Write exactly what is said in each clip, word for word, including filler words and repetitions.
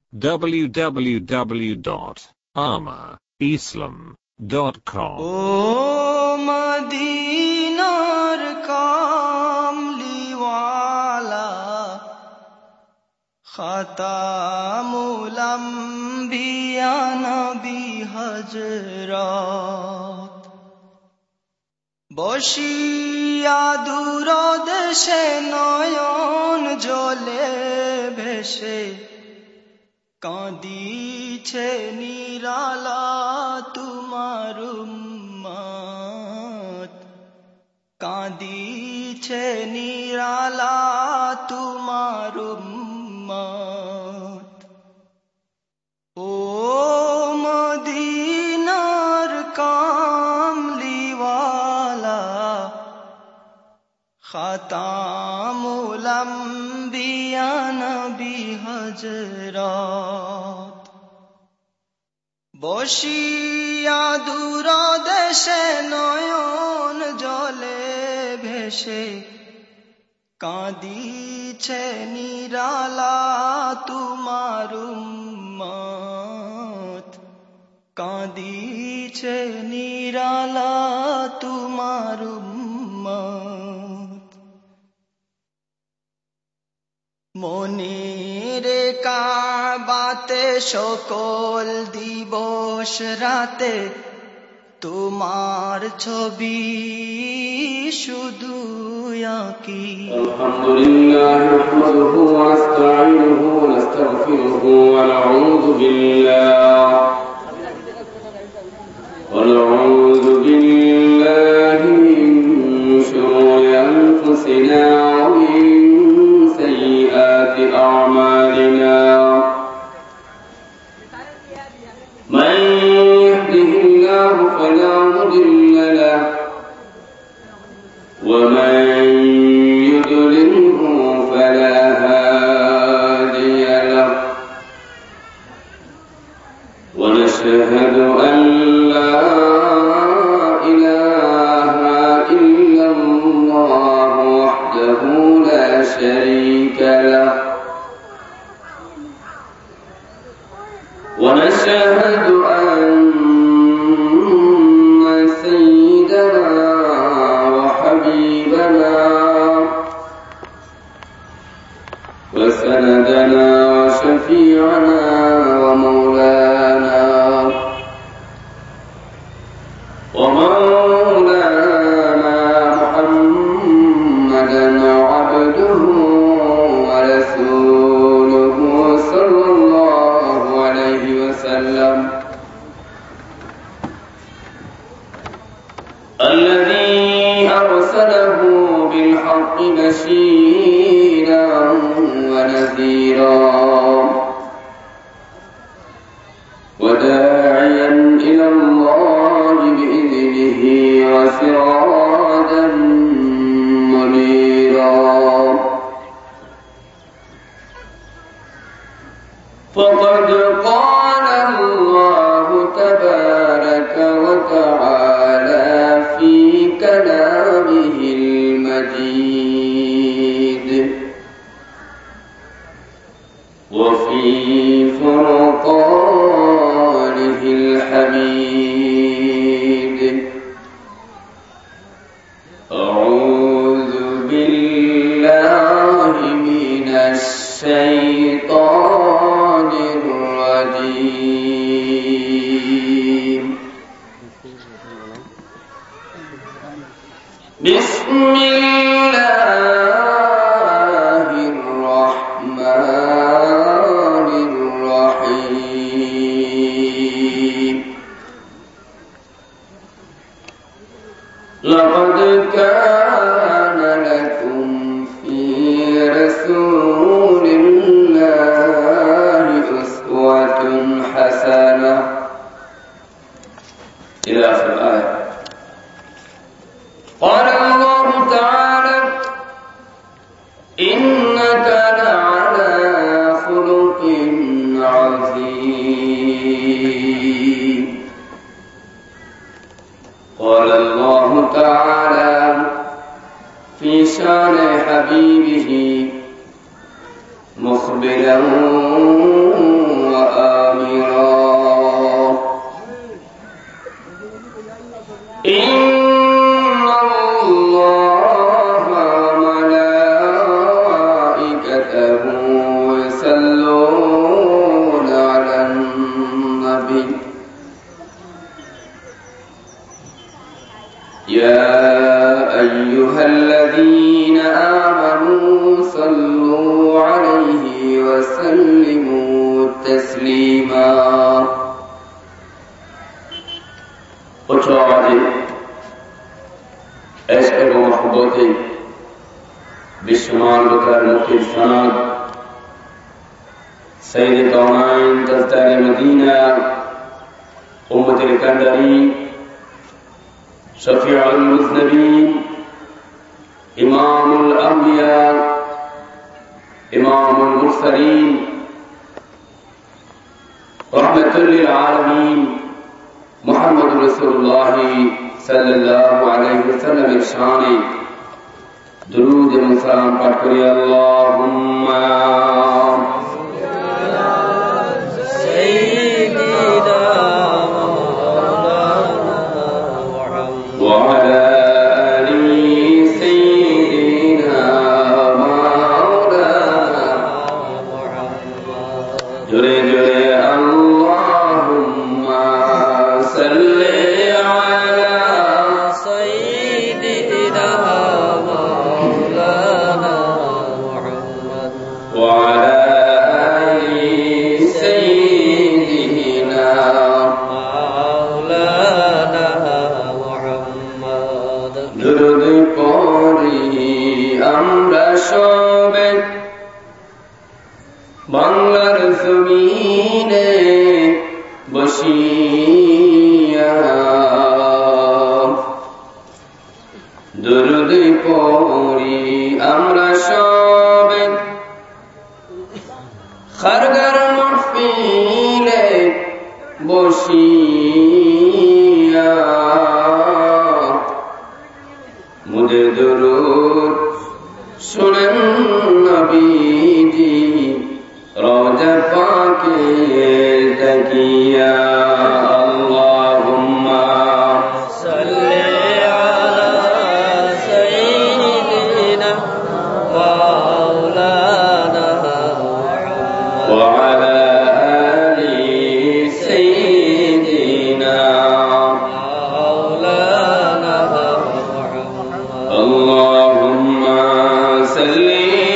w w w dot ama islam dot com. O Madinar kamliwala Khatamul Anbiya Nabi Hazrat বসিয়া দূরদেশে নয়ন জলে ভেসে কাঁদিছে নিরালা তোমার উম্মত কাঁদিছে নিরালা তোমার উম্মত ও মদিনার কামলিওয়ালা খাতামুল আম্বিয়া নবী হযরত বসিয়া দূরদেশে নয়ন জলে ভেসে কাঁদিছে নিরালা তোমার উম্মত কাঁদিছে নিরালা তোমার উম্মত মনিরে কাবাতে সকল দিবস রাতে তোমার ছবি শুধু আঁকি আলহামদুলিল্লাহ নাহমাদুহু ওয়া নাস্তাঈনুহু ওয়া নাস্তাগফিরুহু ওয়া নাউযু বিল্লাহ ওয়া নাউযু বিল্লাহি মিন শুরুরি আনফুসিনা ওয়া মিন সাইয়্যাতি আ'মালিনা মান ইয়াহদিহিল্লাহু ফালা মুদিল্লা লাহু ওয়া মান يضلله فلا هادي له ونشهد أن لا إله إلا الله وحده لا شريك له ونشهد أن سيدنا وحبيبنا وسندنا وشفيعنا ومولانا ومولانا محمدا عبده ورسوله صلى الله عليه وسلم الذي أرسله بالحق بشيرا ونذيرا وداعيا إلى الله بإذنه وسراجا منيرا فقد قال الله تبارك وتعالى في كلامه المجيد وفي فرقانه الحميد أعوذ بالله من الشيطان الرجيم بسم الله الرحمن الرحيم يا أيها الذين آمنوا صلوا عليه وسلموا تسليما उच्च आवाज़े ऐश एवं महब्बते विश्वमान बकर मुक्ति सनद सैयद कौनाइन तज़दार मदीना उम्मत कंदरी शफीउल मुज़नबीन इमामुल अंबिया इमामुल मुरसलीन रहमतुल लिल आलमीन मुहम्मद रसूलुल्लाह सल्लल्लाहु अलैहि वसल्लम शाने दुरूद व सलाम पाठ करिए अल्लाहुम्मा सय्यिदना मौलाना व अला आलि सय्यिदिना मौलाना जुरे जुरे বাংলার জমিনে বসিয়া দুরূদ পড়ি আমরা সবে খারগার মাহফিলে বসিয়া মুদের দুরূদ শুনেন নবীজি রওজা পাকে তাকিয়া আল্লাহুম্মা সাল্লি আলা সাইয়্যিদিনা মাওলানা ওয়া আলা আলি সাইয়্যিদিনা মাওলানা আল্লাহুম্মা সাল্লি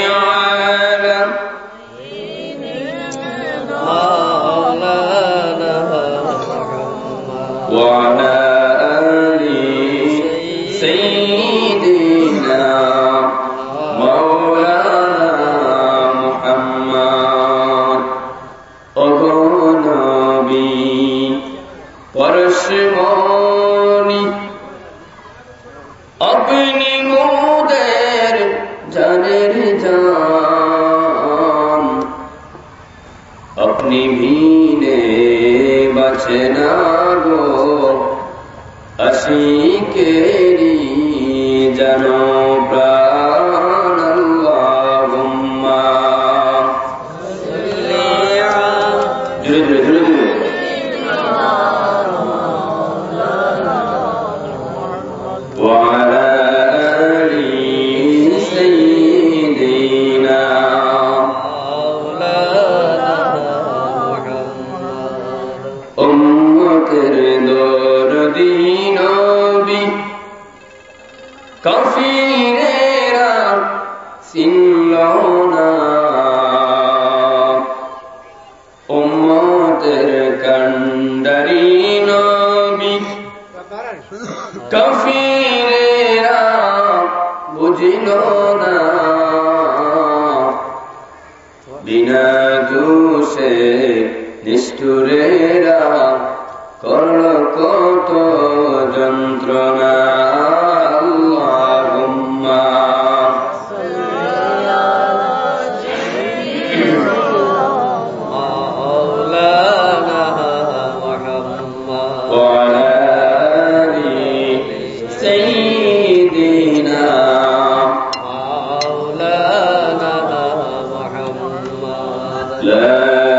وعلى آل سيدنا مولانا محمد أبو نبي ورشماني अपनी मोदेर जानेर जान अपनी भीने बचना गो अशीकेरी जनो प्राण अल्लाहुम्मा जुरे जुरे जुरे जुरे وعلى آل سيدنا উম্মতের দরদি নবী কাফিরেরা চিনল না উম্মতের কান্ডারি নবী কাফিরেরা বুঝিল না বিনা দোষে নিষ্ঠুরেরা করল কত যন্ত্রণা আল্লাহুম্মা মাওলানা মুহাম্মদ ওয়া আলা আলি সাইয়্যিদিনা মাওলানা মুহাম্মদ লা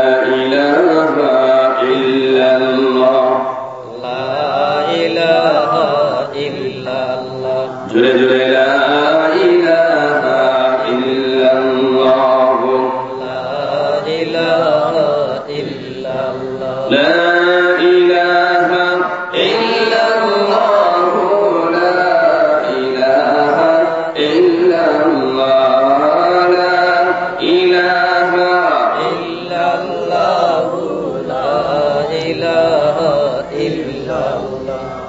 जुरे जुरे ला इलाहा इल्लल्लाह ला इलाहा इल्लल्लाह ला इलाहा इल्लल्लाह ला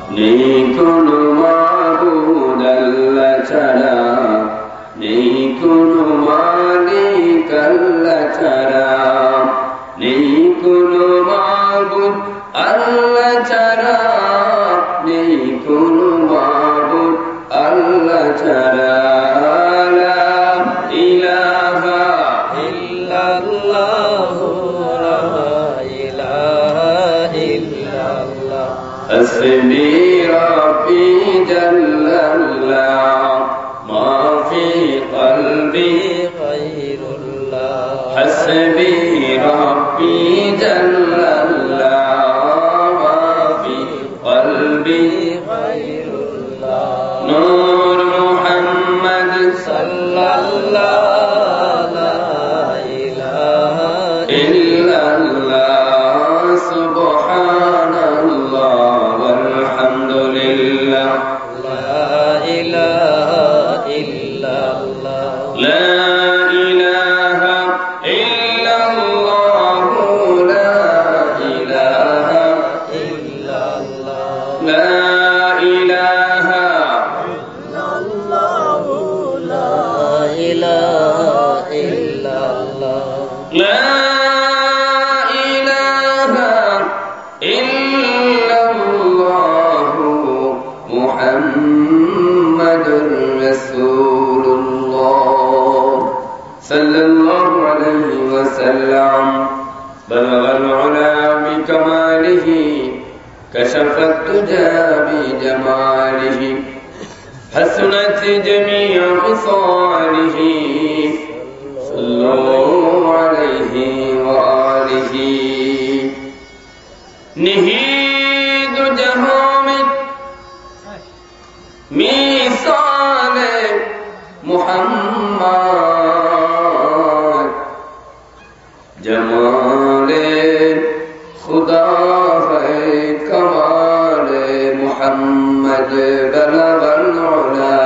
নেই কোনো মাবুদ আল্লাহ ছাড়া, নেই কোনো মালিক আল্লাহ ছাড়া, নেই কোনো মাবুদ আল্লাহ ছাড়া, নেই কোনো মাবুদ আল্লাহ ছাড়া। লা ইলাহা ইল্লাল্লাহু লা ইলাহা ইল্লাল্লাহ হাসবি রাব্বি জাল্লাল্লাহ মা ফি কলবি গায়রুল্লাহ হাসবি রাব্বি জাল্লাল্লাহ মা ফি কলবি গায়রুল্লাহ নূর মুহাম্মদ সাল্লাল্লাহু লা ইলাহা ইল্লাল্লাহ সুবহানাল্লাহ walhamdulillah লা ইলাহা ইল্লাল্লাহ লা ইলাহা ইল্লাল্লাহ লা ইলাহা ইল্লাল্লাহ লা ইলাহা ইল্লাল্লাহ লা ইলাহা ইল্লাল্লাহ লা ইলাহা ইল্লাল্লাহ মুহাম্মাদুর রাসূলুল্লাহ সাল্লাল্লাহু আলাইহি ওয়াসাল্লাম বালাগাল উলা বিকামালিহি কাশাফাত তুজা বিজামালিহি হাসনাত জামিউ খিসালিহি সাল্লাল্লাহু আলাইহি ওয়া আলিহি নিহিদ জাহামিদ মিসালে মুহাম্মদ জমালে খুদা है कमाले मुहम्मद बलगल उला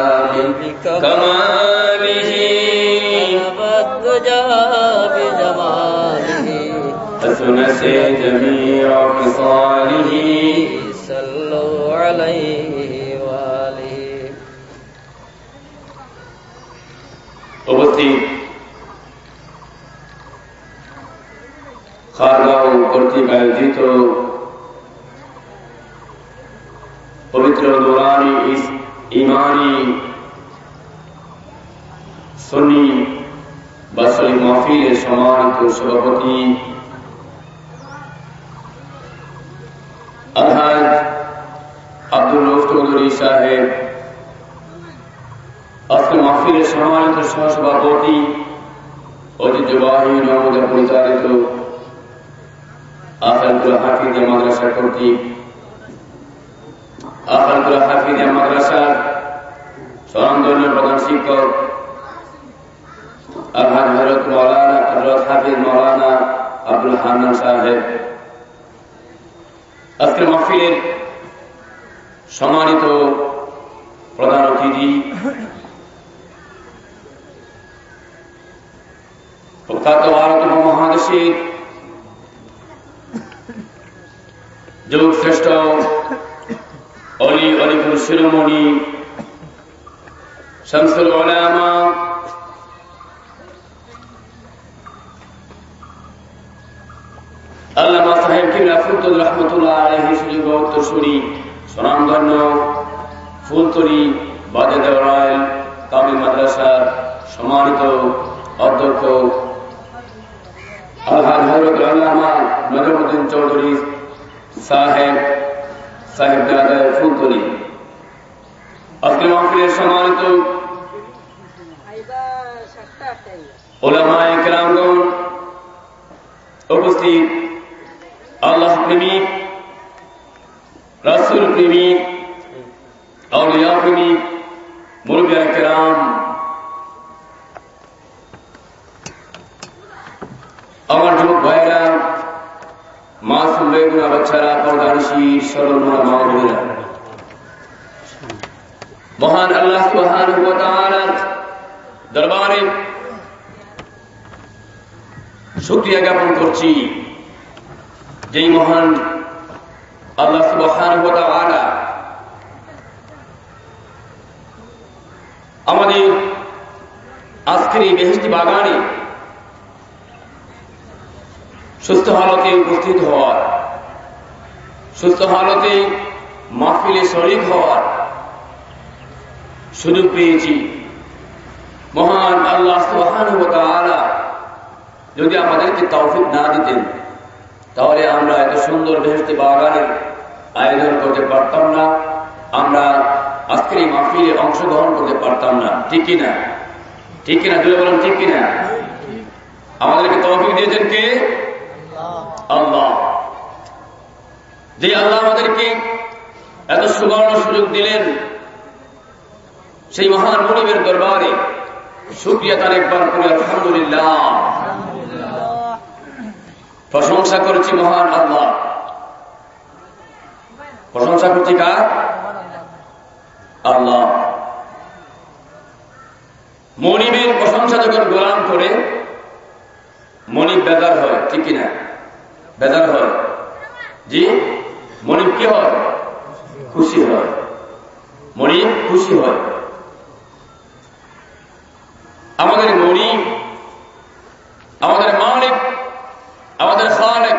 कमालिही बद्जा बिजमालिही हसनत जमीअ ख़िसालिही सल्लल्लाहु अलैहि व आलिहि। उपस्थित খারগাঁও কর্তৃক আয়োজিত পবিত্র নুরানি ইমানি সুন্নি বাসরি মাহফিলের সম্মানিত সভাপতি আলহাজ আব্দুল রউফ চৌধুরী সাহেব, আজকে মাহফিলের সম্মানিত সহসভাপতি ঐতিহ্যবাহী নবদা পরিচালিত আফালুল হাফিজিয়া মাদ্রাসা কর্তৃক আফালুল হাফিজিয়া মাদ্রাসার স্বনামধন্য প্রধান শিক্ষক আলহাজ হযরত মাওলানা হযরত হাফিজ মাওলানা আব্দুল হান্নান সাহেব, আজকের মাহফিলের সম্মানিত প্রধান অতিথি প্রখ্যাত ভারত মহাদেশের যুগ শ্রেষ্ঠ অলি অলিপুর শিরোমণি শামসুল উলামা আল্লামা সাহেব কিবলা ফুলতলি রহমতুল্লাহ আলাইহি সুযোগ্য উত্তরসূরি স্বনামধন্য ফুলতলি বাজেদা রয়্যাল কামিল মাদ্রাসার সম্মানিত অধ্যক্ষ আলহাজ হযরত আল্লামা নজরুদ্দিন চৌধুরী সাহেব সাহেব দাদা ফুলতলি, আজকে মাহফিলের সম্মানিত উলামায়ে কেরামগণ, উপস্থিত আল্লাহ প্রেমিক, রাসূল প্রেমিক, আউলিয়া প্রেমিক, মুরব্বিয়ে কেরাম, আমার যুবক ভাইরা, মাসুম বেগুনা বাচ্চারা, পর্দানিশী সরল মনা মা বোনেরা, মহান আল্লাহ সুবহানাহু ওয়া তাআলার দরবারে শুকরিয়া জ্ঞাপন করছি, যেই মহান আল্লাহ সুবহানাহু ওয়া তাআলা আমাদের আজকের এই বেহেশতি বাগানে সুস্থ হালতে উপস্থিত হওয়ার, সুস্থ হালতে মাহফিলে শরীক হওয়ার সুযোগ পেয়েছি। মহান আল্লাহ সুবহানাহু ওয়া তাআলা যদি আমাদেরকে তৌফিক না দিতেন তাহলে আমরা এত সুন্দর বেহেশতি বাগানের আয়োজন করতে পারতাম না, আমরা আজকের এই মাহফিলে অংশগ্রহণ করতে পারতাম না। ঠিক কিনা? ঠিক কিনা? জোরে বলুন ঠিক কিনা? আমাদেরকে তৌফিক দিয়েছেন কে? আল্লাহ। যে আল্লাহ আমাদেরকে এত সুবর্ণ সুযোগ দিলেন, সেই মহান মুনিবের দরবারে শুকরিয়া তার একবার করে আলহামদুলিল্লাহ, প্রশংসা করছি মহান আল্লাহ। প্রশংসা করছি কার? আল্লাহ। মনিবের প্রশংসা যখন গোলাম করে মনিব বেজার হয়, ঠিক কিনা? বেজার হয়। জি, মনিব কি হয়? খুশি হয়। মনিব খুশি হয়। আমাদের মনিব, আমাদের মালিক, আমাদের খালেক,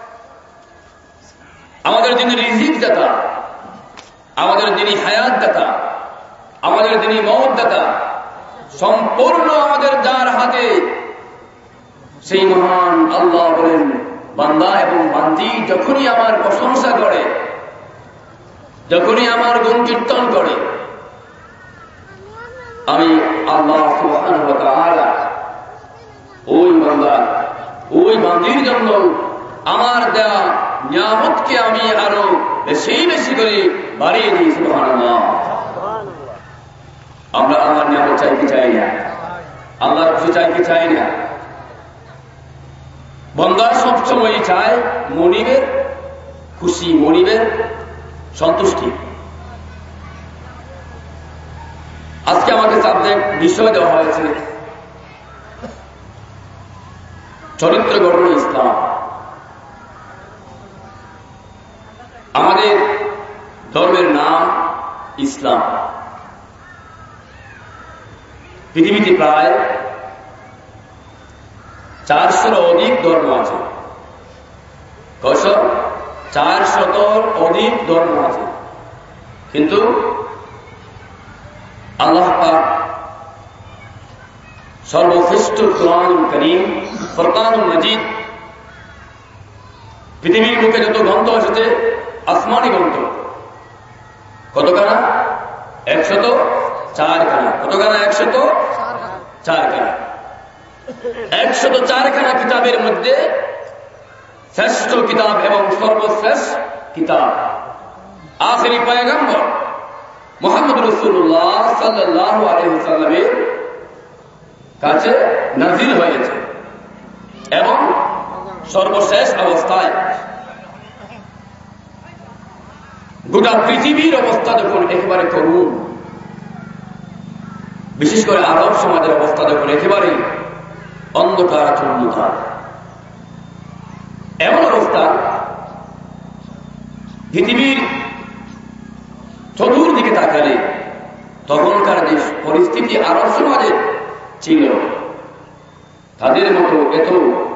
আমাদের যিনি রিজিক দাতা, আমাদের যিনি হায়াত দাতা, আমাদের যিনি মওত দাতা, সম্পূর্ণ আমাদের যার হাতে, সেই মহান আল্লাহ বলেন, বান্দা এবং বান্দি যখনই আমার প্রশংসা করে, যখনই আমার গুণ কীর্তন করে, আমি আল্লাহ সুবহানাহু ওয়া তাআলা ওই বান্দা, ওই বান্দির জন্য আমার দেয়া নিয়ামতকে আমি আরো বেশি বেশি করে বাড়িয়ে দিই। সুবহানাল্লাহ। আমরা আমার নিয়ামত চাইতে চাই না, আল্লাহর খুশি চাইতে চাই না। বান্দা সবসময় চায় মনিবের খুশি, মনিবের সন্তুষ্টি। আজকে আমাকে সাবজেক্ট বিষয় দেওয়া হয়েছে চরিত্র গঠন ইসলাম। আমাদের ধর্মের নাম ইসলাম। পৃথিবীতে প্রায় চারশোর অধিক ধর্ম আছে। কয়শ? চারশতর অধিক ধর্ম আছে। কিন্তু আল্লাহ পাক সর্বশ্রেষ্ঠ কুরআনুল কারীম, ফুরকানুল মাজিদ, পৃথিবীর বুকে যত গ্রন্থ এসেছে আসমানি গ্রন্থ কতখানা? একশত চারখানা। কতখানা? একশত চারখানা। একশত চারখানা কিতাবের মধ্যে শ্রেষ্ঠ কিতাব এবং সর্বশ্রেষ্ঠ কিতাব আখিরি পয়গম্বর মুহাম্মদ রাসূলুল্লাহ সাল্লাল্লাহু আলাইহি ওয়াসাল্লামের কাছে নাযিল হয়েছে এবং সর্বশেষ অবস্থায় গোটা পৃথিবীর অবস্থা যখন একেবারে করুণ, বিশেষ করে আরব সমাজের অবস্থা যখন একেবারে অন্ধকার চূর্ণকার, এমন অবস্থা পৃথিবীর চতুর্দিকে তাকালে তখনকার যে পরিস্থিতি আরব সমাজে ছিল, তাদের মতো এত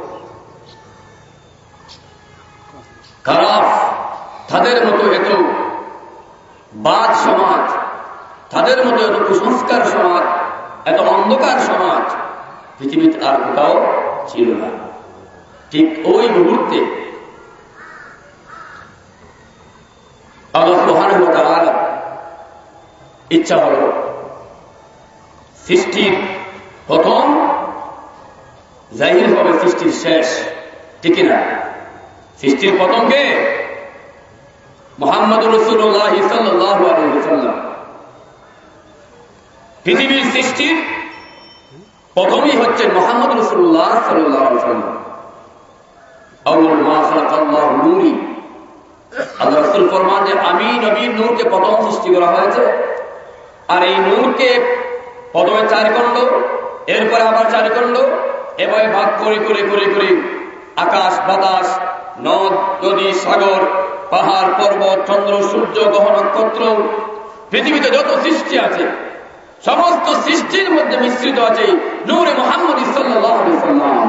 খারাপ, তাদের মতো এত বাদ সমাজ, তাদের মতো এত কুসংস্কার সমাজ, এত অন্ধকার সমাজ পৃথিবীতে আর কোথাও ছিল না। ঠিক ওই মুহূর্তে আল্লাহ সুবহানাহু ওয়া তাআলা ইচ্ছা হল সৃষ্টির প্রথম জাহির হবে সৃষ্টির শেষ। ঠিক না? সৃষ্টির প্রথম কে? মুহাম্মদুর রাসূলুল্লাহ সাল্লাল্লাহু আলাইহি ওয়াসাল্লাম। পৃথিবীর সৃষ্টির প্রথমই হচ্ছেন মুহাম্মদ রাসূলুল্লাহ সাল্লাল্লাহু আলাইহি ওয়াসাল্লাম। আউয়াল মা খালাকাল্লাহু নূরি। আল্লাহ রাসূল ফরমান যে আমি নবীর নূরকে প্রথম সৃষ্টি করা হয়েছে, আর এই নূরকে প্রথমে চার খণ্ড, এরপরে আবার চার খণ্ড, এভাবে ভাগ করে করে করে করে আকাশ বাতাস, নদ নদী, সাগর, পাহাড় পর্বত, চন্দ্র সূর্য, গ্রহ নক্ষত্র, পৃথিবীতে যত সৃষ্টি আছে সমস্ত সৃষ্টির মধ্যে মিশ্রিত আছে নূরে মুহাম্মদ সাল্লাল্লাহু আলাইহি ওয়াসাল্লাম।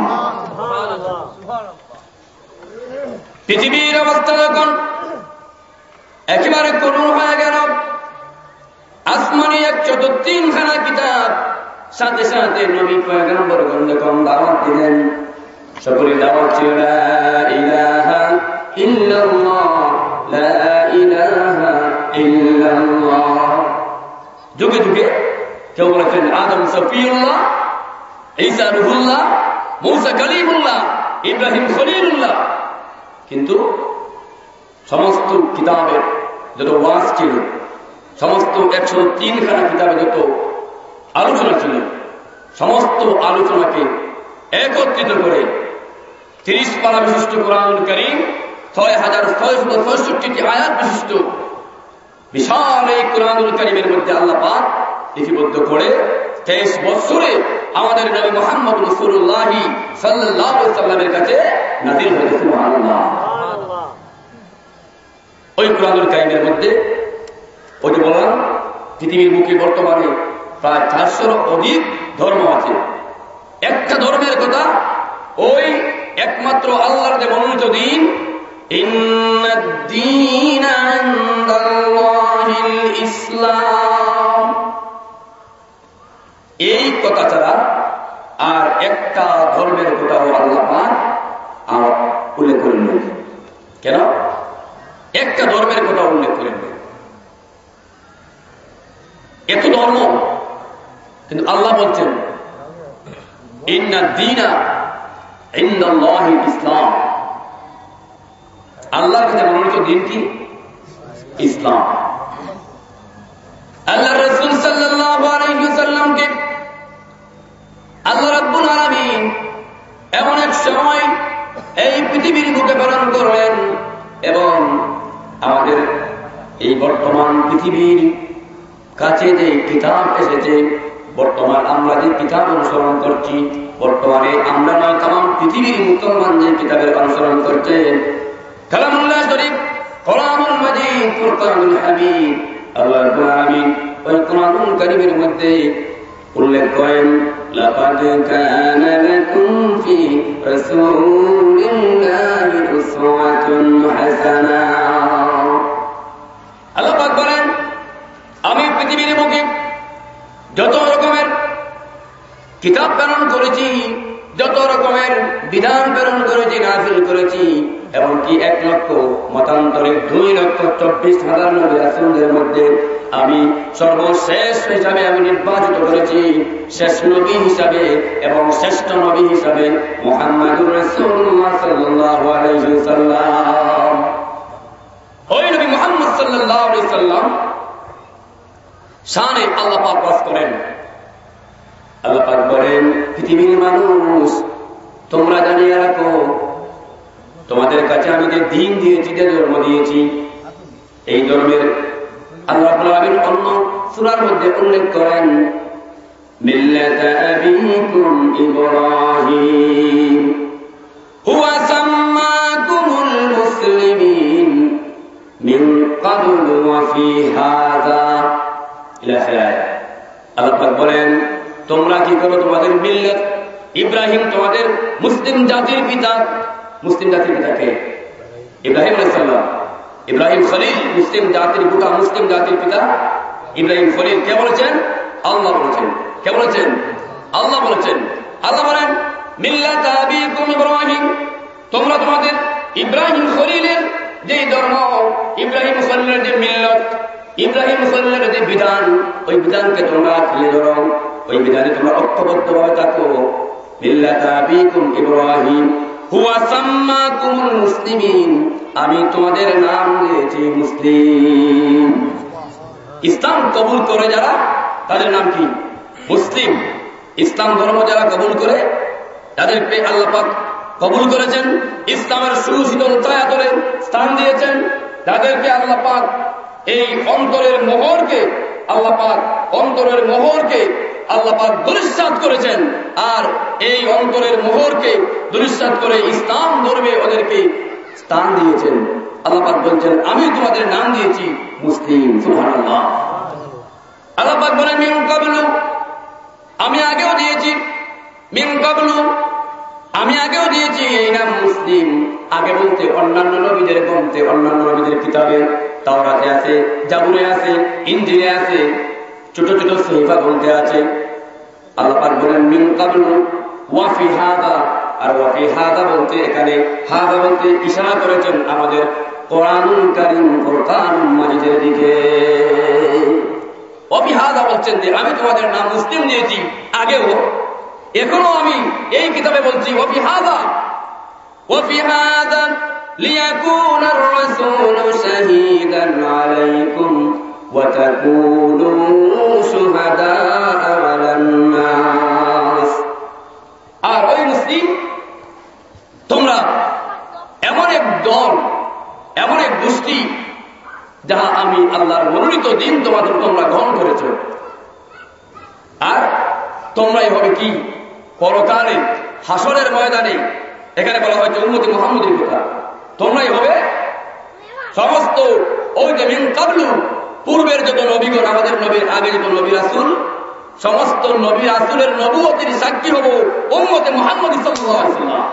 পৃথিবীর অবস্থা যখন একেবারে করুণ হয়ে গেল, আসমানি একশো তিনখানা কিতাব সাথে সাথে নবী পয়গম্বরগণ যখন দাওয়াত দিলেন, সকলের দাওয়াত ছিল লা ইলাহা ইল্লাল্লাহ, লা ইলাহা ইল্লাল্লাহ। যুগে যুগে কেউ বলেছেন আদম সফিউল্লাহ, ঈসা রুহুল্লাহ, মূসা কালিমুল্লাহ, ইব্রাহিম খলিলুল্লাহ। কিন্তু সমস্ত কিতাবের যত ওয়াজ ছিল, সমস্ত একশো তিনখানা কিতাবে যত আলোচনা ছিল, সমস্ত আলোচনাকে একত্রিত করে তিরিশ পারা বিশিষ্ট কোরআনুল কারীম, ছয় হাজার ছয়শত ছয়ষট্টি আয়াত বিশিষ্ট বিশাল এই কোরআনুল কারীমের মধ্যে আল্লাহ পাক লিপিবদ্ধ করে তেইশ বছরে আমাদের নবী মুহাম্মদ রাসূলুল্লাহ সাল্লাল্লাহু আলাইহি ওয়াসাল্লামের কাছে নাযিল হয়েছে। সুবহানাল্লাহ। ওই কোরআনুল কারীমের মধ্যে ওই যে বললাম পৃথিবীর মুখে বর্তমানে প্রায় চারশোর অধিক ধর্ম আছে। একটা ধর্মের কথা ওই একমাত্র আল্লাহর যে মনোনীত দিন, ইন্নাদ-দীনা ইনদাল্লাহিল ইসলাম, এই কথা ছাড়া আর একটা ধর্মের কথাও আল্লাহ পাক আর উল্লেখ করেন নাই। কেন? একটা ধর্মের কথা উল্লেখ করেন নাই। এত ধর্ম, কিন্তু আল্লাহ বলছেন ইন্নাদ-দীনা ইনদাল্লাহিল ইসলাম, আল্লাহর কাছে মনোনীত দিন কি? ইসলাম। আল্লাহ রাসূল সাল্লাল্লাহু আলাইহি ওয়াসাল্লামকে আল্লাহ রাব্বুল আলামিন এমন এক সময় এই পৃথিবীর বুকে প্রেরণ করলেন, এবং আমাদের এই বর্তমান পৃথিবীর কাছে যে কিতাব এসেছে, বর্তমান আমরা যে কিতাব অনুসরণ করছি, বর্তমানে আমরা নয় তামাম পৃথিবীর মুসলমান যে কিতাবের অনুসরণ করছে, কালামুল্লাহ শরীফ, কোরআনুল মাজিদ, ফুরকানুল হামিদ, আল্লাহ রাব্বুল আলামিন ওই কোরআনুল কারীমের মধ্যে উল্লেখ করেন লাকাদ কানা লাকুম ফি রাসূলিল্লাহি উসওয়াতুন হাসানাহ। আল্লাহ পাক বলেন আমি পৃথিবীর বুকে যত রকমের কিতাব প্রেরণ করেছি, যত রকমের বিধান প্রেরণ করেছি, নাযিল করেছি, এমনকি এক লক্ষ মতান্তরে দুই লক্ষ চব্বিশ হাজার নবী রাসূলদের মধ্যে আমি সর্বশেষ হিসাবে আমি নির্বাচিত করেছি, শেষ নবী হিসাবে এবং শ্রেষ্ঠ নবী হিসাবে মুহাম্মাদুর রাসূলুল্লাহ সাল্লাল্লাহু আলাইহি ওয়াসাল্লাম। ওই নবী মুহাম্মদ সাল্লাল্লাহু আলাইহি ওয়াসাল্লাম শানে আল্লাহ পাক ওয়াজ করেন। আল্লাহ পাক বলেন পৃথিবীর মানুষ তোমরা জানিয়ে রাখো, তোমাদের কাছে আমি যে দিন দিয়েছি, যে ধর্ম দিয়েছি, এই ধর্মের আল্লাহ রাব্বুল আলামিন অন্য সূরার মধ্যে উল্লেখ করেন মিল্লাতা আবিকুম ইব্রাহিম হুয়া সাম্মাকুমুল মুসলিমিন মিন ক্বাবলু ওয়া ফি হাযা ইলা আখির। আল্লাহ পাক বলেন তোমরা কি করো, তোমাদের মিল্লাত ইব্রাহিম, তোমাদের মুসলিম জাতির পিতা। মুসলিম জাতির পিতাকে ইব্রাহিম আলাইহিস সালাম, ইব্রাহিম খলিল, মুসলিম জাতির গোটা মুসলিম জাতির পিতা ইব্রাহিম খলিল। কে বলেছেন? আল্লাহ বলেছেন। কে বলেছেন? আল্লাহ বলেছেন। আল্লাহ বলেন মিল্লাত আবিকুম ইব্রাহিম, তোমরা তোমাদের ইব্রাহিম খলিলের যে ধর্ম, ইব্রাহিম খলিলের যে মিল্লাত, ইব্রাহিম খলিলের যে বিধান, ওই বিধানকে তোমরা ফিরে ধরো, ওই বিধানে তোমরা ঐক্যবদ্ধভাবে থাকো। মিল্লাত আবিকুম ইব্রাহিম হুয়া সাম্মাকুমুল মুসলিমিন, আমি তোমাদের নাম দিয়েছি মুসলিম। ইসলাম কবুল করে যারা, তাদের নাম কি? মুসলিম। ইসলাম ধর্ম যারা কবুল করে, তাদেরকে আল্লাহ পাক কবুল করেছেন, ইসলামের সুশীতল ছায়াতলে স্থান দিয়েছেন। তাদেরকে আল্লাহ পাক এই অন্তরের মোহরকে, আল্লাহ পাক অন্তরের মোহরকে আল্লাহ পাক দুলিশ্বাত করেছেন, আর এই অন্তরের মোহরকে দুলিশ্বাত করে ইসলাম ধর্মে ওদেরকে স্থান দিয়েছেন। আল্লাহ পাক বলছেন আমি তোমাদের নাম দিয়েছি মুসলিম। সুবহানাল্লাহ। আল্লাহ পাক বলেন মিন ক্বাবলু, আমি আগেও দিয়েছি। মিন ক্বাবলু, আমি আগেও দিয়েছি এই নাম মুসলিম। আগে বলতে অন্যান্য নবীদের গ্রন্থে, অন্যান্য নবীদের কিতাবে, তাওরাতে আছে, জাবুরে আছে, ইনজিলে আছে, ছোট ছোট সহিফা গ্রন্থে আছে। আল্লাহ পাক বলেন মিন ক্বাবলু ওয়া ফি হাদা, আর ওয়া ফি হাদা বলতে এখানে হাদা বলতে ইশারা করেছেন আমাদের কোরআনুল কারীম, কোরআনুল মাজিদের দিকে। ওয়া ফি হাদা বলছেন যে আমি তোমাদের নাম মুসলিম দিয়েছি আগেও, এখনো আমি এই কিতাবে বলছি ওয়া ফি হাদা ওয়া ফি হাদা লিয়াকুনা আর-রাসূলু শাহীদান আলাইকুম ওয়া তাকুনু শুহাদাআ আলান নাস। আর ওই মুসলিম, তোমরা এমন এক দল, এমন এক গোষ্ঠী যাহা আমি আল্লাহর মনোনীত দিন তোমাদের তোমরা গ্রহণ করেছ, আর তোমরাই হবে কি পরকালে হাসরের ময়দানে, এখানে বলা হয়েছে উম্মতি মুহাম্মদের কথা, তোমরাই হবে সমস্ত ওই যে মিন ক্বাবলু পূর্বের যত নবীগণ, আমাদের নবীর আগে যত নবী রাসূল, সমস্ত নবী রাসূলের নবুয়তের সাক্ষী হব উম্মতে মুহাম্মদ সাল্লাল্লাহু আলাইহি ওয়াসাল্লাম।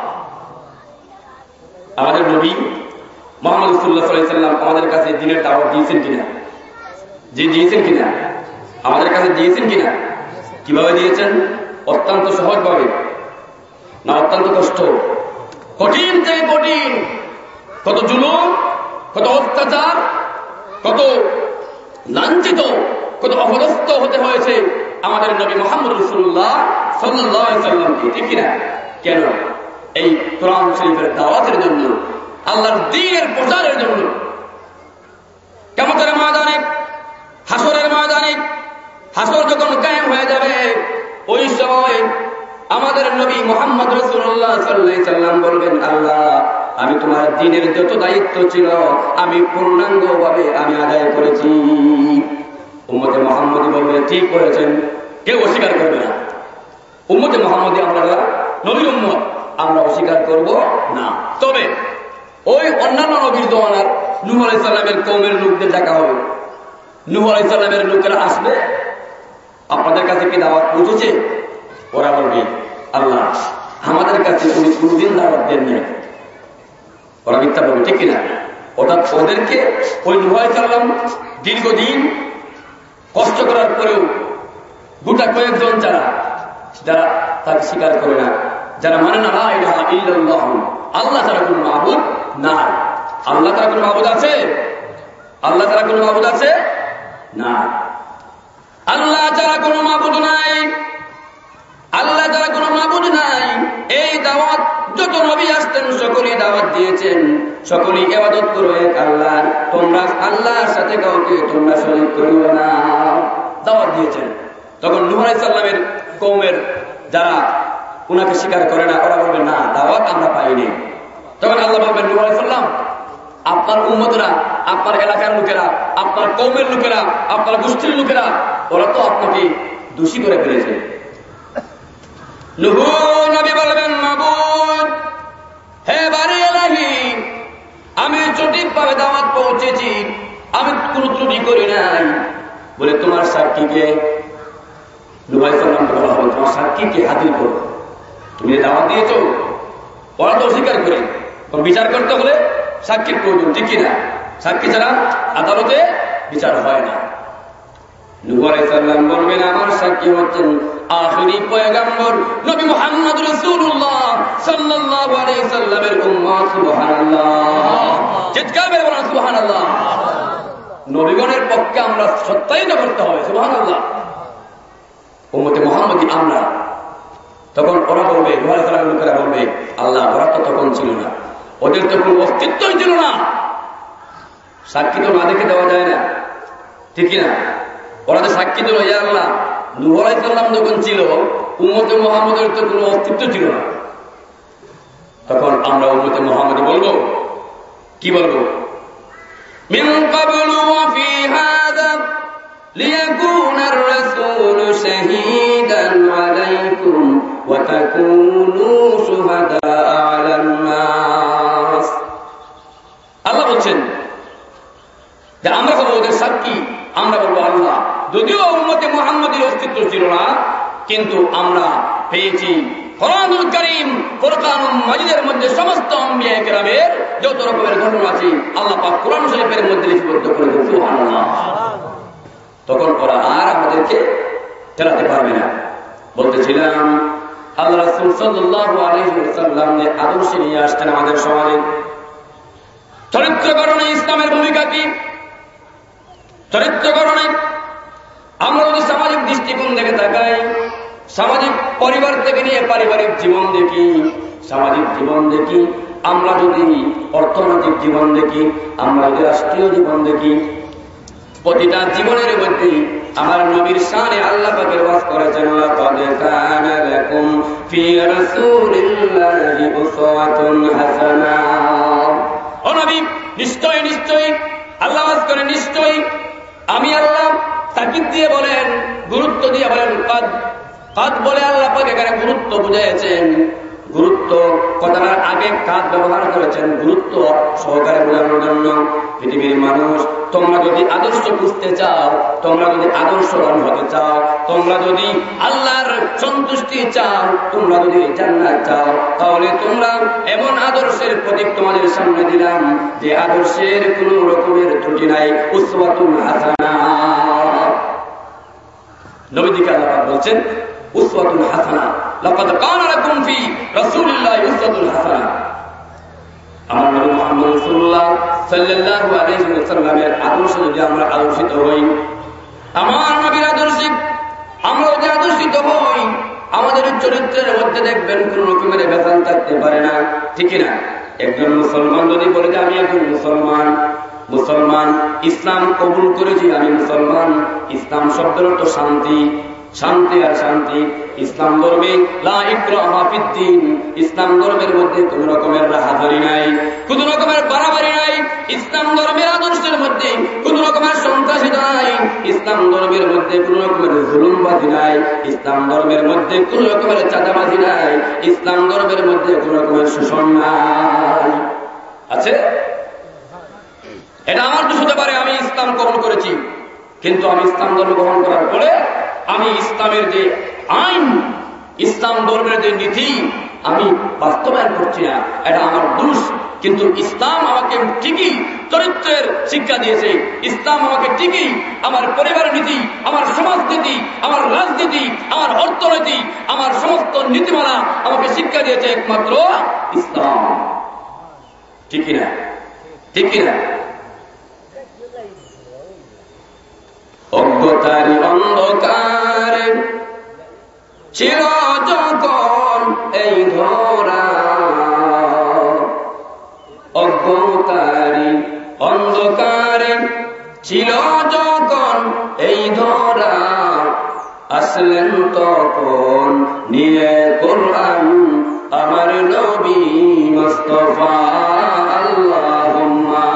আমাদের নবী মুহাম্মদ সাল্লাল্লাহু আলাইহি ওয়াসাল্লাম আমাদের কাছে দ্বীনের দাওয়াত দিয়েছেন কিনা? যে দিয়েছেন কিনা? আমাদের কাছে দিয়েছেন কিনা? কিভাবে দিয়েছেন? অত্যন্ত সহজভাবে না অত্যন্ত কষ্ট, কঠিন থেকে কঠিন, কত জুলুম, কত অত্যাচার, কত লাঞ্ছিত, কত অপদস্থ হতে হয়েছে আমাদের নবী মুহাম্মদ রাসূলুল্লাহ সাল্লাল্লাহু আলাইহি ওয়াসাল্লামকে, ঠিক কিনা? কেন? এই কোরআন শরীফের দাওয়াতের জন্য, আল্লাহর দ্বীনের প্রচারের জন্য। কিয়ামতের ময়দানে, হাসরের ময়দানে, হাসর যখন কায়েম হয়ে যাবে, ওই সময় আমাদের নবী মুহাম্মদ রাসূলুল্লাহ সাল্লাল্লাহু আলাইহি ওয়াসাল্লাম বলবেন, আল্লাহ আমি তোমার দ্বীনের যত দায়িত্ব ছিল আমি পূর্ণাঙ্গভাবে আমি আদায় করেছি। উম্মতে মুহাম্মদী বলবে ঠিক করেছেন, কেউ অস্বীকার করবে না। উম্মতে মুহাম্মদী আমরা নবীর উম্মত, আমরা অস্বীকার করব না। তবে ওই অন্যান্য নবীর জমানার নূহ আলাইহিস সালামের কওমের লোকদের দেখা হবে। নূহ আলাইহিস সালামের লোকেরা আসবে, আপনাদের কাছে কি দাওয়াত পৌঁছেছে? ওরা বলবে, আল্লাহ আমাদের কাছে উনি কোনদিন দাওয়াত দেন নাই। ওরা মিথ্যা বলবে, ঠিক কিনা? অর্থাৎ ওদেরকে ওই নূহ আলাইহিস সালাম দীর্ঘদিন কষ্ট করার পরেও গোটা কয়েকজন যারা যারা তাকে স্বীকার করে না, যারা মানে না লা ইলাহা ইল্লাল্লাহ, আল্লাহ ছাড়া কোনো মাবুদ নাই। আল্লাহ ছাড়া কোনো মাবুদ আছে? আল্লাহ ছাড়া কোনো মাবুদ আছে না। আল্লাহ ছাড়া কোনো মাবুদ নাই, আল্লাহ ছাড়া কোনো মাবুদ নাই। এই দাওয়াত যত নবী আসতেন সকলেই দাওয়াত দিয়েছেন, সকলেই ইবাদত করো এক আল্লাহ, তোমরা আল্লাহর সাথে কাউকে তোমরা শরীক করিও না, দাওয়াত দিয়েছেন। তখন নূহ আলাইহিস সালামের কওমের যারা উনাকে স্বীকার করে না, ওরা বলবে না দাওয়াত আমরা পাইনি। তখন আল্লাহ বলবেন, নূহ আলাইহিস সালাম আপনার উম্মতরা, আপনার এলাকার লোকেরা, আপনার কওমের লোকেরা, আপনার গোষ্ঠীর লোকেরা, ওরা তো আপনাকে দোষী করে ফেলেছে। নূহ নবী বলবেন, মাবুদ হে বারে ইলাহি, আমি সঠিকভাবে দাওয়াত পৌঁছেছি, আমি কোনো ত্রুটি করি নাই। বলে তোমার সাক্ষীকে, নূহ আলাইহিস সালামকে বলা হবে তোমার সাক্ষীকে হাজির করো, তুমি দাওয়াত দিয়েছ। ওরা তো অস্বীকার করে, বিচার করতে হলে সাক্ষীর প্রয়োজন, ঠিক কিনা? সাক্ষী ছাড়া আদালতে বিচার হয় না। নূহ আলাইহিস সালাম বলবেন, আমার সাক্ষী হচ্ছেন আখিরি পয়গম্বর নবী মুহাম্মদ রাসূলুল্লাহ সাল্লাল্লাহু আলাইহি সাল্লামের উম্মত। সুবহানাল্লাহ, চিৎকার করে বলুন সুবহানাল্লাহ। নবীগণের পক্ষে আমরা সত্যায়িত করতে হবে, সুবহানাল্লাহ। উম্মতে মুহাম্মদী আমরা। তখন ওরা বলবে, নূহ আলাইহিস সালামের লোকেরা বলবে, আল্লাহ ওরা তো তখন ছিল না, ওদের তো কোনো অস্তিত্বই ছিল না, সাক্ষী তো না দেখে দেওয়া যায় না, ঠিক কিনা? ওরা তো সাক্ষী দিল, ইয়া আল্লাহ নূহ আলাইহিস সালাম যখন ছিল উম্মতে মুহাম্মদের তো কোনো অস্তিত্ব ছিল না। তখন আমরা উম্মতে মুহাম্মদী বলবো, কি বলবো? মিন ক্বাবলু ওয়া ফি হাযা লিয়াকুনা আর-রাসূলু শাহীদান আলাইকুম ওয়া তাকুনু শুহাদাআ আলান নাস। আল্লাহ বলছেন যে আমরা হবো ওদের সাক্ষী, আমরা বলবো আল্লাহ যদিও উম্মতে মুহাম্মদের অস্তিত্ব ছিল না, কিন্তু আমরা পেয়েছি কোরআনুল কারীম ফুরকানুল মাজিদের মধ্যে সমস্ত আম্বিয়া কেরামের যত রকমের ঘটনা আছে আল্লাহ পাক কোরআন শরীফের মধ্যে লিপিবদ্ধ করে দিয়েছেন। সুবহানাল্লাহ। তখন ওরা আর আমাদেরকে ফেরাতে পারবে না। বলতেছিলাম আল্লাহ রাসূল সাল্লাল্লাহু আলাইহি ওয়াসাল্লাম যে আদর্শ নিয়ে আসছেন আমাদের সমাজে, চরিত্র গঠনে ইসলামের ভূমিকা কি? চরিত্র গঠনে আমরা যদি সামাজিক দৃষ্টিকোণ থেকে তাকাই, সামাজিক পরিবার থেকে নিয়ে পারিবারিক জীবন দেখি, সামাজিক জীবন দেখি, আমরা যদি অর্থনৈতিক জীবন দেখি, আমরা যদি রাষ্ট্রীয় জীবন দেখি, প্রতিটা জীবনের মধ্যে আমার নবীর শানে আল্লাহ পাকের ওয়াজ করেছেন, লাকাদ কানা লাকুম ফি রাসূলিল্লাহি উসওয়াতুন হাসানাহ। ও নবী, নিশ্চয় নিশ্চয় আল্লাহ ওয়াজ করে নিশ্চয় আমি আল্লাহ তাকিদ দিয়ে বলেন, গুরুত্ব দিয়ে বলেন, কাদ কাদ বলে আল্লাহ পাক এখানে গুরুত্ব বুঝাইছেন। গুরুত্ব কথাটার আগে কাদ ব্যবহার করেছেন গুরুত্ব সহকারে বোঝানোর জন্য। পৃথিবীর মানুষ, তোমরা যদি আদর্শ বুঝতে চাও, তোমরা যদি আদর্শবান হতে চাও, তোমরা যদি আল্লাহর সন্তুষ্টি চাও, তোমরা যদি জান্নাত চাও, তাহলে তোমরা এমন আদর্শের প্রতীক তোমাদের সামনে দিলাম যে আদর্শের কোন রকমের ত্রুটি নাই, উসওয়াতুন হাসানাহ। নবীজিকে আল্লাহ বলছেন উসওয়াতুন হাসানাহ, লাকাদ কানা লাকুম ফি রাসূলিল্লাহি উসওয়াতুন হাসানাহ। আমার নবী মুহাম্মদ রাসূলুল্লাহ সাল্লাল্লাহু আলাইহি ওয়াসাল্লামের আদর্শ যদি আমরা আদর্শিত হই, আমার নবীর আদর্শে আমরা যদি আদর্শিত হই, আমাদের চরিত্রের মধ্যে দেখবেন কোন রকমের ভেজাল থাকতে পারে না, ঠিক না? একজন মুসলমান যদি বলে যে আমি একজন মুসলমান, মুসলমান ইসলাম কবুল করেছি, আমি মুসলমান, ইসলাম শব্দের অর্থ শান্তি, শান্তি আর শান্তি। ইসলাম ধর্মে লা ইকরাহা ফিদ্দীন, ইসলাম ধর্মের মধ্যে কোন রকমের রাহাজারি নাই, কোন রকমের বাড়াবাড়ি নাই। ইসলাম ধর্মের আদর্শের মধ্যে কোন রকমের সন্ত্রাসিতা নাই, ইসলাম ধর্মের মধ্যে কোন রকমের জুলুমবাজি নাই, ইসলাম ধর্মের মধ্যে কোন রকমের চাঁদাবাজি নাই, ইসলাম ধর্মের মধ্যে কোন রকমের শোষণ নাই। আছে? এটা আমার দোষ হতে পারে, আমি ইসলাম কবুল করেছি, কিন্তু আমি ইসলাম ধর্ম গ্রহণ করার পরে আমি ইসলামের যে আইন, ইসলাম ধর্মের যে নীতি আমি বাস্তবায়ন করছি না, এটা আমার দোষ। কিন্তু ইসলাম আমাকে ঠিকই চরিত্রের শিক্ষা দিয়েছে, ইসলাম আমাকে ঠিকই আমার পরিবারের নীতি, আমার সমাজনীতি, আমার রাজনীতি, আমার অর্থনীতি, আমার সমস্ত নীতিমালা আমাকে শিক্ষা দিয়েছে একমাত্র ইসলাম। ঠিকই না? ঠিকই না? অজ্ঞতারি অন্ধকারে ছিল যখন এই ধরা, অজ্ঞতারি অন্ধকারে ছিল যখন এই ধরা, আসলেন তখন নিয়ে কোরআন আমার নবী মুস্তাফা। আল্লাহুম্মা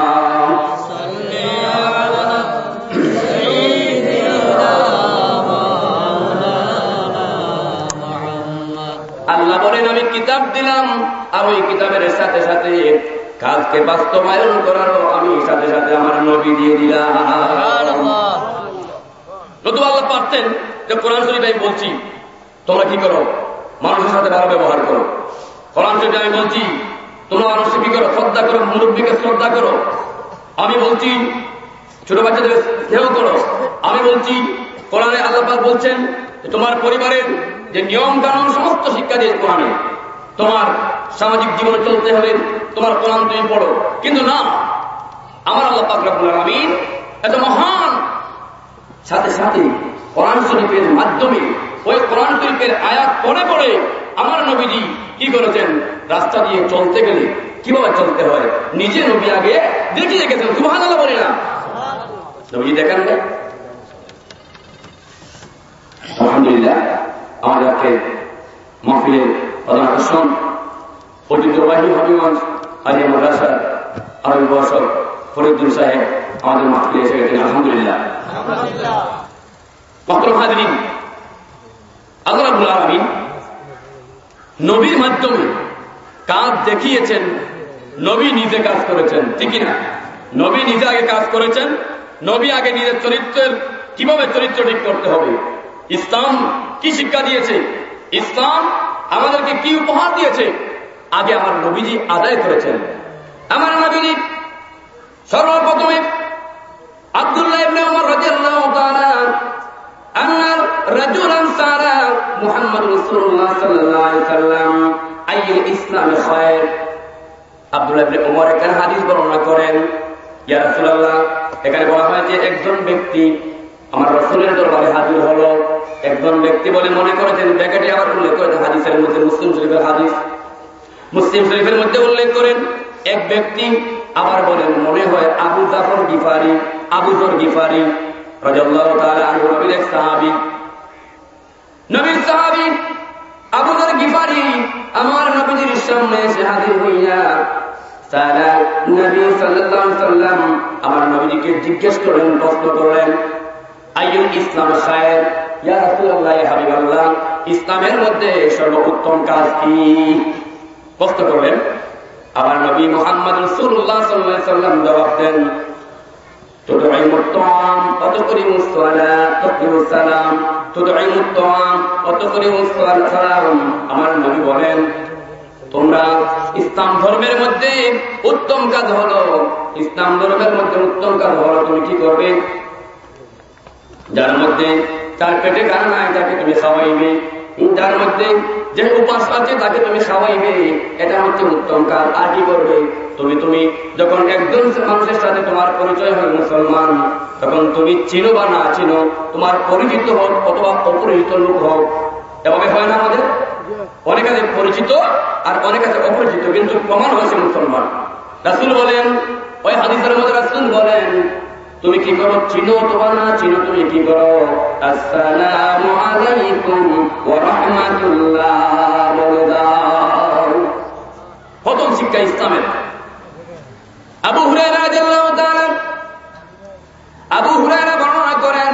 আল্লাহ বলেন আমি কিতাব দিলাম, আর ওই কিতাবের সাথে সাথে কাজকে বাস্তবায়ন করারও আমি সাথে সাথে আমার নবী দিয়ে দিলাম। নতুবা আল্লাহ পারতেন যে কোরআন শরীফে আমি বলছি তোমরা কি করো, মানুষের সাথে ভালো ব্যবহার করো। কোরআন শরীফে আমি বলছি তোমরা মানুষকে কি করো, শ্রদ্ধা করো, মুরব্বীকে শ্রদ্ধা করো। আমি বলছি ছোট বাচ্চাদের স্নেহ করো। আমি বলছি কোরআনে আল্লাহ পাক বলছেন তোমার পরিবারের যে নিয়ম কানুন সমস্ত শিক্ষা দিয়ে কোরআনে, তোমার সামাজিক জীবনে চলতে হবে, তোমার কোরআন তুমি পড়ো। কিন্তু না, আমার আল্লাহ পাক রব্বুল আলামিন এত মহান, সাথে সাথে কোরআন শরীফের মাধ্যমে ওই কোরআন শরীফের আয়াত পড়ে পড়ে আমার নবীজি কি করেছেন, রাস্তা দিয়ে চলতে গেলে কিভাবে চলতে হয় নিজে নবী আগে দেখে রেখেছেন। সুবহানাল্লাহ বলে না? নবীজি দেখেন না? আলহামদুলিল্লাহ, আমাদের আজকে মাহফিলের প্রধান আকর্ষণ ঐতিহ্যবাহী হবিগঞ্জ হাজিয়া মাদ্রাসার আরবি ভাষক ফরিদুল সাহেব আমাদের মাহফিলে এসে গেছেন। আলহামদুলিল্লাহ। মোহতরম হাজিরিন, আল্লাহ রাব্বুল আলামিন নবীর মাধ্যমে কাজ দেখিয়েছেন, নবী নিজে কাজ করেছেন, ঠিক না? নবী নিজে আগে কাজ করেছেন, নবী আগে নিজের চরিত্রের কিভাবে চরিত্র ঠিক করতে হবে, ইসলাম কি শিক্ষা দিয়েছে, ইসলাম আমাদেরকে কি উপহার দিয়েছে, আগে আমার নবীজি আদায় করেছেন। আমার নবীজি সর্বপ্রথমে আব্দুল্লাহ ইবনে ওমর রাদিয়াল্লাহু তাআলা আন্নার রাজুলান সারা মুহাম্মদ রাসূলুল্লাহ সাল্লাল্লাহু আলাইহি সাল্লাম আইয়ুল ইসলাম খায়র। আব্দুল্লাহ ইবনে ওমর এখানে হাদিস বর্ণনা করেন, ইয়া রাসূলুল্লাহ, এখানে বলা হয় যে একজন ব্যক্তি আমার রাসূলের দরবারে হাজির হলো। একজন ব্যক্তি বলে মনে করেছেন, ব্যাকেটে আবার উল্লেখ করেছেন হাদিসের মধ্যে, মুসলিম শরীফের হাদিস, মুসলিম শরীফের মধ্যে উল্লেখ করেন এক ব্যক্তি, আবার বলেন মনে হয় আবু জাফর গিফারি, আবু যর গিফারি রাদিয়াল্লাহু তাআলা আনহু, নবীর এক সাহাবী, নবীর সাহাবী আবু যর গিফারি আমার নবীজির সামনে এসে হাজির হইয়া সারা নবী সাল্লাল্লাহু আলাইহি সাল্লাম আমার নবীজিকে জিজ্ঞেস করলেন, প্রশ্ন করলেন, আইয়ুল ইসলাম খায়র, ইয়া রাসূলুল্লাহ, ইয়া হাবিবাল্লাহ, ইসলামের মধ্যে সর্বোত্তম কাজ কি? প্রশ্ন করলেন। আমার নবী মুহাম্মদ রাসূলুল্লাহ সাল্লাল্লাহু আলাইহি সাল্লাম জবাব দেন, তুদঈমুত তাআম ওয়া তুকরিমুস সালাত তুকরিমুস সালাম, তুদঈমুত তাআম ওয়া তুকরিমুস সালাম। আমার নবী বলেন, তোমরা ইসলাম ধর্মের মধ্যে উত্তম কাজ হলো, ইসলাম ধর্মের মধ্যে উত্তম কাজ হলো তুমি কি করবে? যার মধ্যে তার পেটে গান নাই তাকে তুমি খাওয়াইবে, যার মধ্যে যে উপাস আছে তাকে তুমি খাওয়াইবে, এটা হচ্ছে উত্তম কাজ। আর কি করবে? তুমি তুমি যখন একজন মানুষের সাথে তোমার পরিচয় হয় মুসলমান, তখন তুমি চিনো বা না চিনো, তোমার পরিচিত হোক অথবা অপরিচিত লোক হোক, এভাবে হয় না আমাদের? অনেক আছে পরিচিত আর অনেক আছে অপরিচিত, কিন্তু প্রমাণ হয়েছে মুসলমান। রাসূল বলেন, ওই হাদিসের মধ্যে রাসূল বলেন, তুমি কি করো? চিনো অথবা না চিনো, তুমি কি করো? আসসালামু আলাইকুম ওয়া রাহমাতুল্লাহ বলে দাও। প্রথম শিক্ষা ইসলামের। আবু হুরায়রা রাদিয়াল্লাহু তাআলা আবু হুরায়রা বর্ণনা করেন,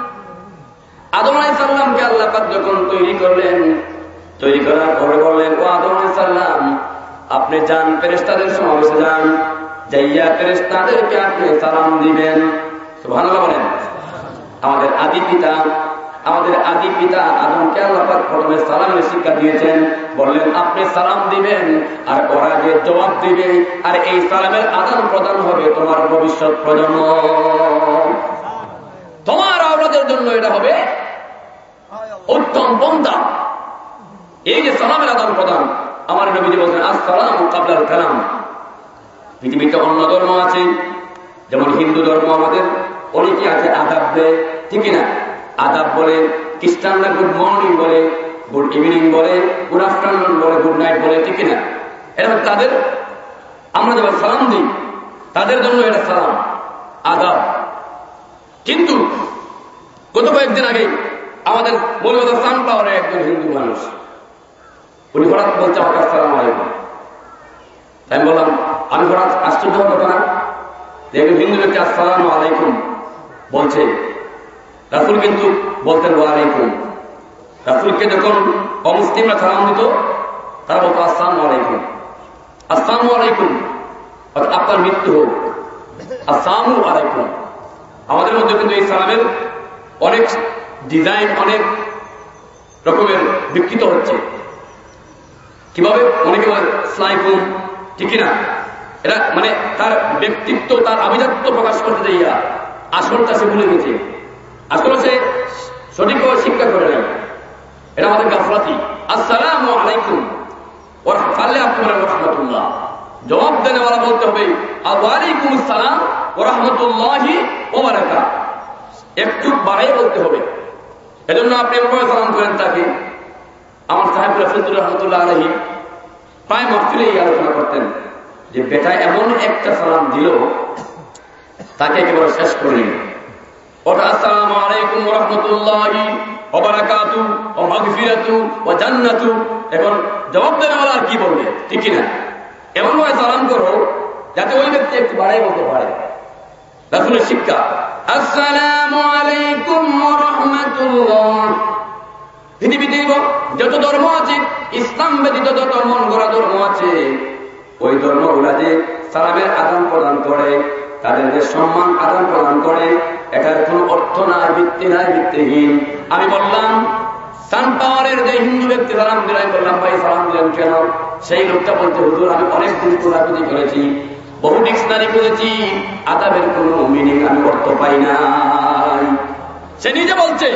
আদম আলাইহিস সালামকে আল্লাহ পাক যখন তৈরি করলেন, তৈরি করার পরে বললেন, ও আদম আলাইহিস সালাম, আপনি যান ফেরেশতাদের সমাবেশে যান, যাইয়া ফেরেশতাদেরকে আপনি সালাম দিবেন। সুবহানাল্লাহ বলেন। আমাদের আদি পিতা আমাদের আদি পিতা আদমকে আল্লাহ পাক প্রথমে সালামের শিক্ষা দিয়েছেন, বললেন আপনি সালাম দিবেন, আর ওরা যে জবাব দিবে, আর এই সালামের আদান প্রদান হবে তোমার ভবিষ্যৎ প্রজন্ম, তোমার আওলাদের জন্য এটা হবে উত্তম পন্থা। এই যে সালামের আদান প্রদান, আমার নবীজি বলছেন আসসালামু ক্বাবলাল কালাম। পৃথিবীতে অন্য ধর্ম আছে, যেমন হিন্দু ধর্ম, আমাদের অনেকে আছে আদাব দেয়, ঠিক না? আদাব বলে, খ্রিস্টানরা গুড মর্নিং বলে, গুড ইভিনিং বলে, গুড আফটারনুন বলে, গুড নাইট বলে, ঠিক না? এটা তাদের, আমরা যখন সালাম দিই তাদের জন্য এটা সালাম, আদাব। কিন্তু গত কয়েকদিন আগে আমাদের মৌলভীবাজার সানফ্লাওয়ারে একজন হিন্দু মানুষ, উনি হঠাৎ বলছে আমাকে আসসালামু আলাইকুম। আমি বললাম, আমি হঠাৎ আশ্চর্য হওয়ার কথা না যে একজন হিন্দু ব্যক্তি আসসালামু আলাইকুম বলছে। রাসূল কিন্তু বলতেন ওয়া আলাইকুম। রাসূলকে যখন অমুসলিমরা সালাম দিত তারা বলতো আসসালামু আলাইকুম, আসসালামু আলাইকুম, অর্থাৎ আপনার মৃত্যু হোক, আসসালামু আলাইকুম। আমাদের মধ্যে কিন্তু এই সালামের অনেক ডিজাইন, অনেক রকমের বিকৃত হচ্ছে। কিভাবে? অনেকে বলে আসসালামু, ঠিক না? এটা মানে তার ব্যক্তিত্ব, তার আভিজাত্য প্রকাশ করতে যাইয়া আসলটা সে ভুলে গেছে, আসলে সে সঠিকভাবে শিক্ষা করে নাই। এটা আমাদের গাফলাতি। আসসালামু আলাইকুম ওয়া রাহমাতুল্লাহ, জবাব দেনেওয়ালা বলতে হবে ওয়ালাইকুম আসসালাম ওয়া রাহমাতুল্লাহি ওয়া বারাকাতুহু, একটু বাড়াই বলতে হবে। এজন্য আপনি এভাবে সালাম করেন তাকে। আমার সাহেব রাফিজুর রহমাতুল্লাহ আলাইহি প্রায় মাহফিলে এই আলোচনা করতেন যে বেটা এমন একটা সালাম দিল তাকে একেবারে শেষ করে নিল। ওটা আসসালামু আলাইকুম ওয়া রাহমাতুল্লাহি ওয়া বারাকাতুহু ওয়া মাগফিরাতুহু ওয়া জান্নাতুহু। এখন জবাব দেওয়ালা আর কি বলবে, ঠিক না? এমন ভাবে সালাম করো যাতে ওই ব্যক্তি একটু বাড়াই বলতে পারে। রাসূলের শিক্ষা, আসসালামু আলাইকুম ওয়া রাহমাতুল্লাহ। পৃথিবীতে যত ধর্ম আছে, ইসলাম ব্যতীত যত মন গড়া ধর্ম আছে, ওই ধর্মগুলা যে সালামের আদান প্রদান করে তাদের যে সম্মান আদান প্রদান করে এটার কোন অর্থ নাই, ভিত্তি নাই, ভিত্তিহীন। আমি বললাম সানপাওয়ারের যে হিন্দু ব্যক্তি সালাম দিলেন, বললাম ভাই সালাম দিলেন কেন? সেই লোকটা বলতে, হুজুর আমি অনেক দিন খোঁজাখুঁজি করেছি, বহু ডিকশনারি খুঁজেছি, আদাবের কোন মিনিং আমি অর্থ পাই নাই। সে নিজে বলছে,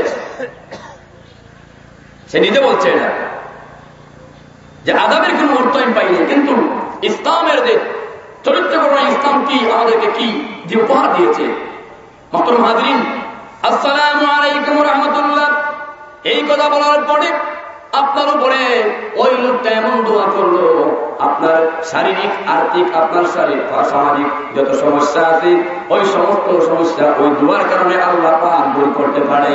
সে নিজে বলছে এটা যে আদাবের কোন অর্থ আমি পাই নাই। কিন্তু ইসলামের যে চরিত্র গঠন, ইসলাম কি আমাদেরকে কি যে উপহার দিয়েছে। মুহতারাম হাজিরিন, আসসালামু আলাইকুম ওয়া রাহমাতুল্লাহ। এই কথা বলার পরে আপনার উপরে ওই লোকটা এমন দোয়া করলো, আপনার শারীরিক, আর্থিক, আপনার শারীরিক সামাজিক যত সমস্যা আছে ওই সমস্ত সমস্যা ওই দোয়ার কারণে আল্লাহ পাক দূর করতে পারে।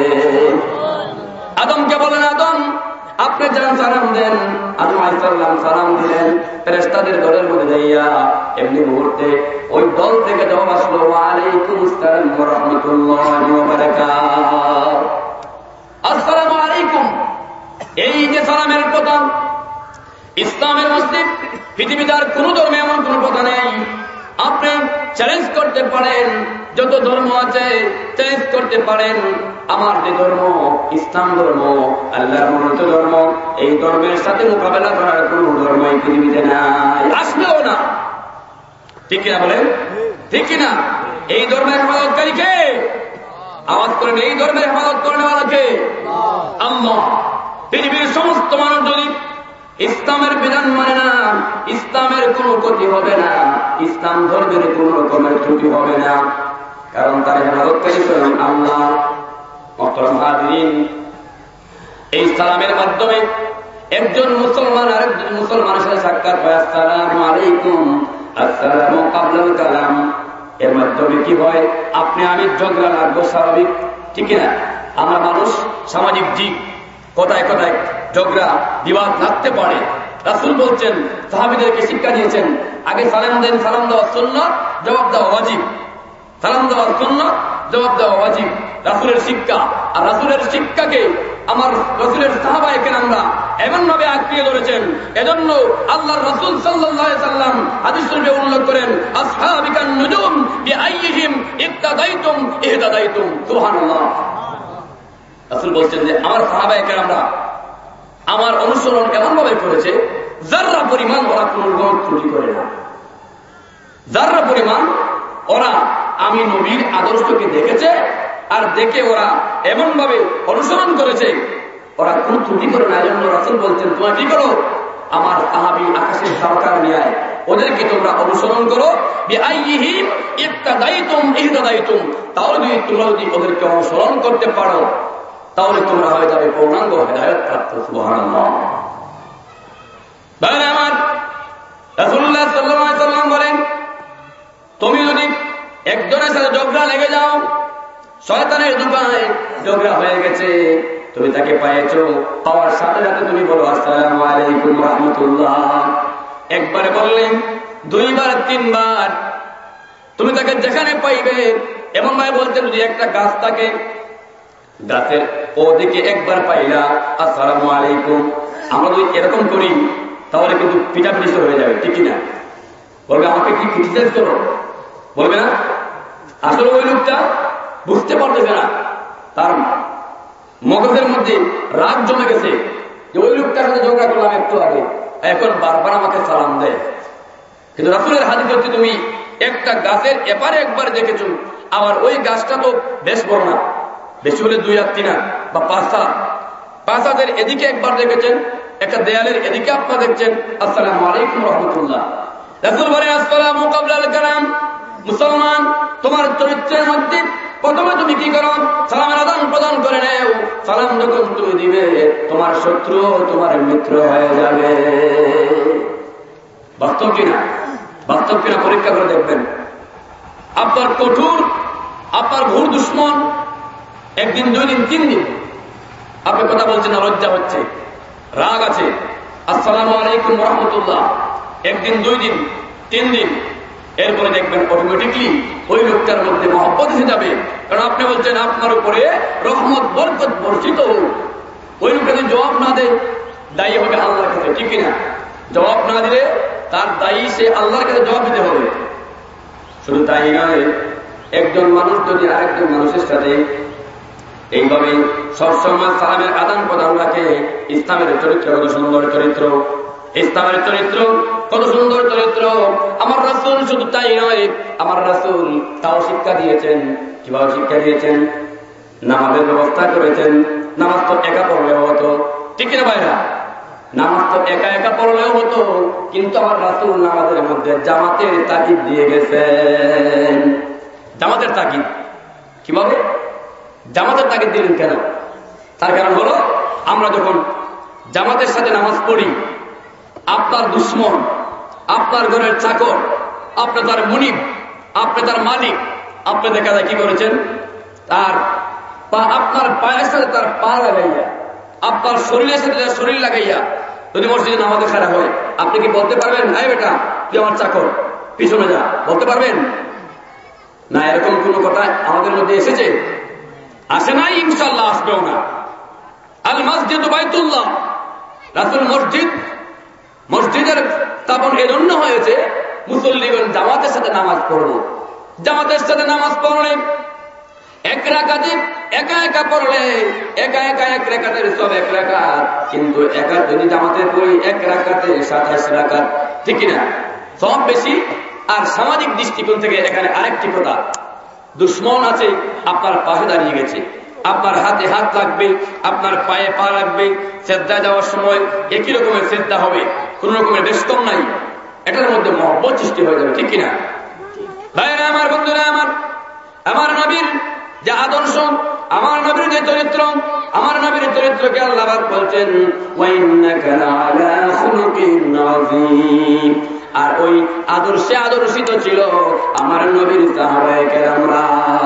আদমকে বলেন, আদম আপনি যান সালাম দেন। আদম আলাইহিস সালাম সালাম দিলেন, ফেরেশতাদের দলের মধ্যে যাইয়া এমনি মুহূর্তে ওই দল থেকে জবাব আসলো, ওয়া আলাইকুম আসসালাম ওয়া রাহমাতুল্লাহি ওয়া বারাকাতুহু। আসসালামু আলাইকুম, এই যে সালামের কথা, ইসলামের মধ্যে পৃথিবীতে আর কোন ধর্মে এমন কোন কথা নেই। আপনি চ্যালেঞ্জ করতে পারেন, যত ধর্ম আছে চ্যালেঞ্জ করতে পারেন, আমার যে ধর্ম ইসলাম ধর্ম, আল্লাহর মনোনীত ধর্ম, এই ধর্মের সাথে মোকাবেলা করার কোন ধর্ম এই পৃথিবীতে নাই, আসবেও না। ঠিক কিনা বলেন? ঠিক কিনা? এই ধর্মের হেফাজতকারী কে? আওয়াজ করেন, এই ধর্মের হেফাজত করেনেওয়ালা কে? আল্লাহ। পৃথিবীর সমস্ত মানুষ যদি ইসলামের বিধান মানে না, ইসলামের কোনো ক্ষতি হবে না, ইসলাম ধর্মের কোন রকমের ত্রুটি হবে না, কারণ তার হেফাজতকারী করেন আল্লাহ। মুহতারাম হাজিরিন, এই সালামের মাধ্যমে একজন মুসলমান আরেকজন মুসলমানের সাথে সাক্ষাৎ হয়, আসসালামু আলাইকুম, আসসালামু কাবলাল কালাম। এর মাধ্যমে কি হয়? আপনি আমি ঝগড়া লাগবো, স্বাভাবিক, ঠিক না? আমরা মানুষ সামাজিক জীব, কথায় কথায় ঝগড়া বিবাদ লাগতে পারে। রাসূল বলছেন, সাহাবীদেরকে শিক্ষা দিয়েছেন, আগে সালাম দেন, সালাম দেওয়া সুন্নাত, জবাব দেওয়া ওয়াজিব। সালাম দেওয়া সুন্নাত, জবাব দেওয়া ওয়াজিব, রাসূলের শিক্ষা। আর রাসূলের শিক্ষাকে আমার রাসূলের সাহাবায়ে কেরামরা এমন ভাবে আঁকড়িয়ে ধরেছেন, এজন্য আল্লাহর রাসূল সাল্লাল্লাহু আলাইহি সাল্লাম হাদিস শরীফে উল্লেখ করেন, আসহাবিকান নুজুম বিআইয়িহিম ইক্তাদাইতুম ইহতাদাইতুম। সুবহানাল্লাহ। রাসূল বলছেন যে আমার সাহাবায়ে কেরামরা আমার অনুসরণ এমন ভাবে করেছে, যাররা পরিমাণ ওরা কোন রকম ত্রুটি করে না। যাররা পরিমাণ ওরা আমি নবীর আদর্শকে দেখেছে, আর দেখে ওরা এমন ভাবে অনুসরণ করেছে, ওরা কোন ত্রুটি করে না। এজন্য রাসূল বলছেন, তোমরা কি করো? আমার সাহাবী আকাশের সরকার নিয়ে ওদেরকে তোমরা অনুসরণ করো, বিআইয়িহিম ইক্তাদাইতুম ইহতাদাইতুম। তাহলে যদি তোমরা যদি ওদেরকে অনুসরণ করতে পারো, তাহলে তোমরা হয়ে যাবে পূর্ণাঙ্গ হেদায়েত প্রাপ্ত। সুবহানাল্লাহ। ভাই আমার, রাসূলুল্লাহ সাল্লাল্লাহু আলাইহি সাল্লাম বলেন, তুমি যদি একজনের সাথে ঝগড়া লেগে যাও, শয়তানের দোকানে ঝগড়া হয়ে গেছে, তুমি তাকে পাইছো, পাওয়ার সাথে সাথে তুমি বলো আসসালামু আলাইকুম ওয়া রাহমাতুল্লাহ। একবারে বললেন, দুইবার, তিনবার, তুমি তাকে যেখানে পাইবে এমন ভাবে বলতে, যদি একটা গাছ থাকে, গাছের ওদিকে একবার পাইলা আসসালামু আলাইকুম, আমরা যদি এরকম করি তাহলে কিন্তু পিটাপিটি হয়ে যাবে, ঠিক কিনা? বলবে আমাকে কি ক্রিটিসাইজ করো, বলবে না? আসলে ওই লোকটা বুঝতে পারতেছে না, তার মগজের মধ্যে রাগ জমে গেছে যে ওই লোকটার সাথে ঝগড়া করলাম একটু আগে, এখন বারবার আমাকে সালাম দেয়। কিন্তু রাসূলের হাদিস হচ্ছে, তুমি একটা গাছের এপারে একবার দেখেছো, আবার ওই গাছটা তো বেশ বড় না, বেশি হলে দুই হাত, তিন হাত বা পাঁচ হাত, পাঁচ হাতের এদিকে একবার দেখেছেন, একটা দেয়ালের এদিকে আপনারা দেখছেন, আসসালামু আলাইকুম ওয়া রাহমাতুল্লাহ। রাসূল বলেন, আসসালামু কাবলাল কালাম। মুসলমান, তোমার চরিত্রের মধ্যে প্রথমে তুমি কি করো? সালামের আদান প্রদান করে নেও। সালাম যখন তুমি দিবে, তোমার শত্রু তোমার মিত্র হয়ে যাবে। বাস্তব কিনা? বাস্তব কিনা পরীক্ষা করে দেখবেন। আপনার কঠোর, আপনার ঘোর দুশ্মন, একদিন, দুই দিন, তিন দিন আপনি কথা বলছেন না, লজ্জা হচ্ছে, রাগ আছে, আসসালামু আলাইকুম ওয়া রাহমাতুল্লাহ, একদিন, দুই দিন, তিন দিন, এরপরে দেখবেন অটোমেটিকলি ওই লোকটার মধ্যে মহব্বত হয়ে যাবে। কারণ আপনি বলছেন আপনার উপরে রহমত বরকত বর্ষিত হোক। ওই লোকটা যদি জবাব না দেয়, দায়ী হবে আল্লাহর কাছে, ঠিক কিনা? জবাব না দিলে তার দায়ী সে আল্লাহর কাছে জবাব দিতে হবে। শুধু তাই নয়, একজন মানুষ যদি আরেকজন মানুষের সাথে এইভাবে সবসময় সালামের আদান প্রদান রাখে, ইসলামের চরিত্র কত সুন্দর চরিত্র, ইসলামের চরিত্র কত সুন্দর চরিত্র। আমার রাসূল শুধু তাই নয়, আমার রাসূল তাও শিক্ষা দিয়েছেন। কিভাবে শিক্ষা দিয়েছেন? নামাজের ব্যবস্থা করেছেন। নামাজ তো একা পড়লেও হতো, ঠিক না ভাইরা? নামাজ তো একা একা পড়লেও হতো, কিন্তু আমার রাসূল নামাজের মধ্যে জামাতের তাকিদ দিয়ে গেছেন। জামাতের তাকিদ কিভাবে? জামাতের তাকিদ দিলেন কেন? তার কারণ হলো, আমরা যখন জামাতের সাথে নামাজ পড়ি, আপনার দুশ্মন, আপনার ঘরের চাকর, আপনি তার মুনিব, আপনি তার মালিক, আপনি দেখা যায় কি করেছেন? তার পা আপনার পায়ের সাথে তার পা লাগাইয়া, আপনার শরীরের সাথে তার শরীর লাগাইয়া যদি মসজিদে নামাজে খাড়া হয়, আপনি কি বলতে পারবেন, এই বেটা তুই আমার চাকর, পিছনে যা? বলতে পারবেন না? এরকম কোন কথা আমাদের মধ্যে এসেছে? আসে নাই, ইনশাআল্লাহ আসবেও না। আল মসজিদ বাইতুল্লাহ, রাসূল মসজিদ, মসজিদের স্থাপন এজন্য হয়েছে মুসল্লিগণ জামাতের সাথে নামাজ পড়ব। জামাতের সাথে নামাজ পড়লে এক রাকাতে একা একা পড়লে একা একা এক রাকাতের সব এক রাকাত, কিন্তু একা যদি জামাতে পড়ি এক রাকাতে সাতাশ রাকাত, ঠিক না? সব বেশি। আর সামাজিক দৃষ্টিকোণ থেকে এখানে আরেকটি কথা, দুশ্মন আছে, আপনার পাশে দাঁড়িয়ে গেছে, আপনার হাতে হাত লাগবে, আপনার পায়ে পা লাগবে, সেজদায় যাওয়ার সময় একই রকমের সেজদা হবে, কোন রকমের বেষ্টন নাই, এটার মধ্যে মহব্বত সৃষ্টি হয়ে যাবে, ঠিক কিনা? ভাইরা আমার, বন্ধুরা আমার, আমার নবীর যে আদর্শ, আমার নবীর যে চরিত্র, আমার নবীর চরিত্রকে আল্লাহ পাক বলছেন ওয়া ইন্নাকা লাআলা খুলুকিন আযীম। আর ওই আদর্শে আদর্শিত ছিল আমার নবীর সাহাবায়ে কেরামরা,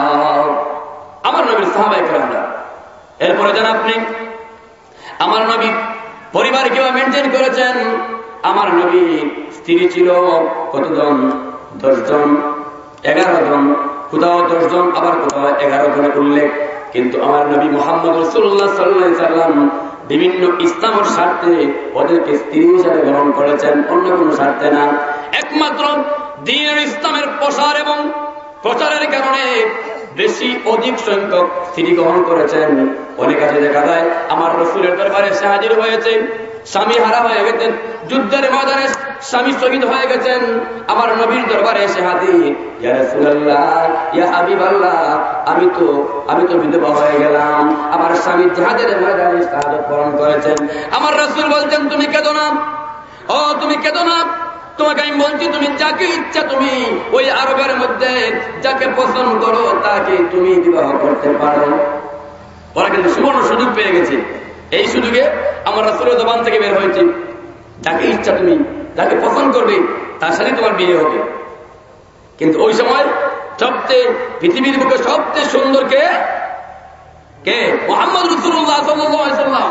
আমার নবীর সাহাবায়ে কেরামরা। এরপরে জান আপনি আমার নবী পরিবার কিভাবে মেনটেন করেছেন। আমার নবী স্ত্রী ছিল কতজন? দশজন, এগারো জন, কোথাও দশজন, আবার কোথাও এগারো জনের উল্লেখ। কিন্তু আমার নবী মুহাম্মদ রাসূলুল্লাহ সাল্লাল্লাহু আলাইহি সাল্লাম বিভিন্ন ইসলামের স্বার্থে ওদেরকে স্ত্রী হিসেবে গ্রহণ করেছেন, অন্য কোন স্বার্থে না। একমাত্র দ্বীনের ইসলামের প্রসার এবং প্রচারের কারণে বেশি অধিক সংখ্যক স্ত্রী গ্রহণ করেছেন। অনেক কাছে দেখা যায় আমার রাসূলের দরবারে সে হাজির হয়েছে, স্বামী হারা হয়ে গেছেন, যুদ্ধের ময়দানে স্বামী শহীদ হয়ে গেছেন, আমার নবীর দরবারে এসে হাজির, ইয়া রাসূলুল্লাহ, ইয়া হাবিবাল্লাহ, আমি তো আমি তো বিধবা হয়ে গেলাম, আমার স্বামী জিহাদের ময়দানে শাহাদাত বরণ করেছেন। আমার রাসূল বলছেন তুমি কেঁদো না, ও তুমি কেঁদো না, তোমাকে আমি বলছি তুমি যাকে ইচ্ছা তুমি ওই আরবের মধ্যে যাকে পছন্দ করো তাকে তুমি বিবাহ করতে পারো। ওরা কিন্তু সুবর্ণ সুযোগ পেয়ে গেছে। এই সুযোগে আমার রাসূলের জবান থেকে বের হয়েছে যাকে ইচ্ছা তুমি যাকে পছন্দ করবে তার সাথে তোমার বিয়ে হবে। কিন্তু ওই সময় সবচেয়ে পৃথিবীর বুকে সবচেয়ে সুন্দর কে? কে? মুহাম্মদ রাসূলুল্লাহ সাল্লাল্লাহু আলাইহি ওয়াসাল্লাম।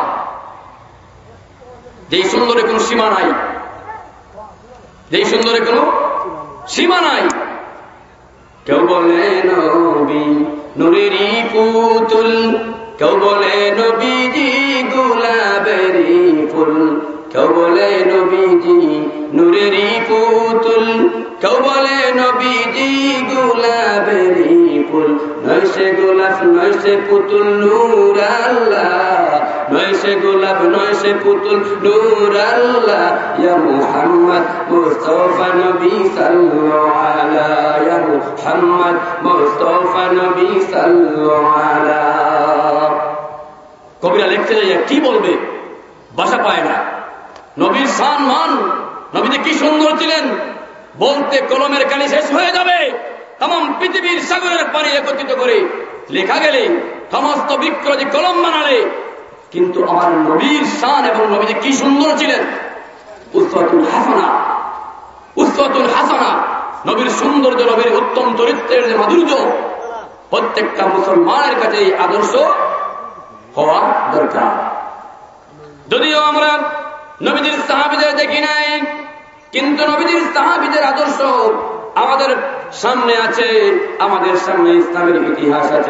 যেই সুন্দরের কোনো সীমা নাই, যেই সুন্দরের কোনো সীমা নাই। কেউ বলে নবী নূরেরই পুতুল, কেউ বলে নবীজি গোলাপেরই ফুল, কেউ বলে নবীজি নূরেরই পুতুল, কেউ বলে নবীজি গোলাপেরই ফুল। নয় সে গোলাপ নয় সে পুতুল নূর আল্লাহ, নয় সে গোলাপ নয় সে পুতুল নূর আল্লাহ। ইয়া মুহাম্মদ মুস্তাফা নবী সাল্লাল্লাহু আলাইহি, ইয়া মুহাম্মদ মুস্তাফা নবী সাল্লাল্লাহু আলাইহি। কবিরা লিখতে যাইয়া কি বলবে ভাষা পায় না। নবীর শান মান, নবীতে কি সুন্দর ছিলেন বলতে কলমের কালি শেষ হয়ে যাবে। তাম পৃথিবীর সাগরের পানি একত্রিত করে লেখা গেলে, সমস্ত বিক্রয় কলম বানালে, কিন্তু আমার নবীর শান এবং নবীতে কি সুন্দর ছিলেন, উসওয়াতুল হাসানা, উসওয়াতুল হাসানা, নবীর সৌন্দর্য, নবীর উত্তম চরিত্রের যে মাধুর্য, প্রত্যেকটা মুসলমানের কাছে এই আদর্শ হওয়া দরকার। যদিও আমরা নবীদের সাহাবীদের দেখি নাই, কিন্তু নবীদের সাহাবীদের আদর্শ আমাদের সামনে আছে, আমাদের সামনে ইসলামের ইতিহাস আছে।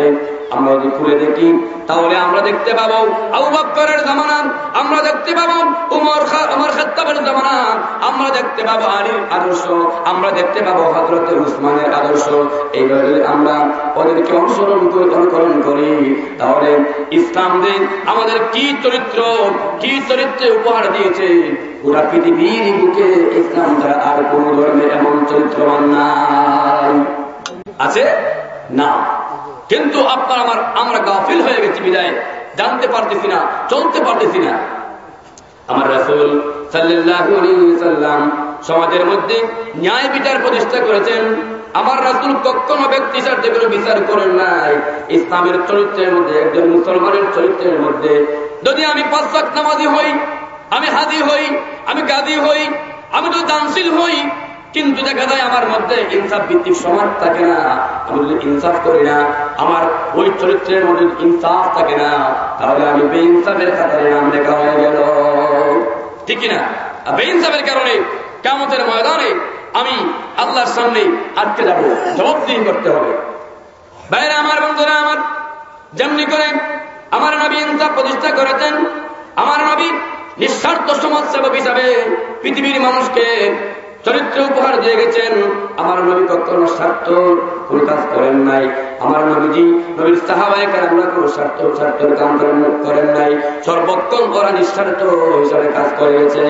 আমরা যদি খুলে দেখি তাহলে আমরা দেখতে পাবো আবু বকরের জামানা, আমরা দেখতে পাবো উমর উমর খাত্তাবের জামানা, আমরা দেখতে পাবো আলীর আদর্শ, আমরা দেখতে পাবো হযরত উসমানের আদর্শ। এইভাবে আমরা ওদেরকে অনুসরণ করে অনুকরণ করি তাহলে ইসলাম দিন আমাদের কি চরিত্র কি চরিত্রে উপহার দিয়েছে। পুরা পৃথিবীর বুকে ইসলাম দ্বারা আর কোন ধর্মের এমন চরিত্রবান নাই, আছে না। কিন্তু আপনার আমার আমরা গাফিল হয়ে গেছি বিদায় জানতে পারতেছি না, চলতে পারতেছি না। আমার রাসূল সাল্লাল্লাহু আলাইহি ওয়াসাল্লাম সমাজের মধ্যে ন্যায় বিচার প্রতিষ্ঠা করেছেন। আমার রাসূল কখনো ব্যক্তি স্বার্থে কোনো বিচার করেন নাই। ইসলামের চরিত্রের মধ্যে, একজন মুসলমানের চরিত্রের মধ্যে যদি আমি পাঁচ ওয়াক্ত নামাজি হই, আমি হাজি হই, আমি গাজী হই, আমি তো দানশীল হই, কিন্তু দেখা যায় আমার মধ্যে ইনসাফ ভিত্তিক সমাজ থাকে না। আমি যদি ইনসাফ করি না, আমার ওই চরিত্রের মধ্যে ইনসাফ থাকে না, তাহলে আমি বেইনসাফের কাতারে নাম লেখা হয়ে গেল, ঠিক কিনা? বেইনসাফের কারণে কিয়ামতের ময়দানে আমি আল্লাহর সামনে আটকে যাব, জবাবদিহি করতে হবে। ভাইরা আমার, বন্ধুরা আমার, যেমনি করে আমার নবী ইনসাফ প্রতিষ্ঠা করেছেন, আমার নবী নিঃস্বার্থ সমাজসেবক হিসাবে পৃথিবীর মানুষকে চরিত্র উপহার দিয়ে গেছেন। আমার নবী কখনো স্বার্থ কোন কাজ করেন নাই। আমার নবীজি নবীর সাহাবায়ে কেরামরা কোন স্বার্থ স্বার্থের কাম করেন নাই। সর্বক্ষণ ওরা নিঃস্বার্থ হিসাবে কাজ করে গেছে,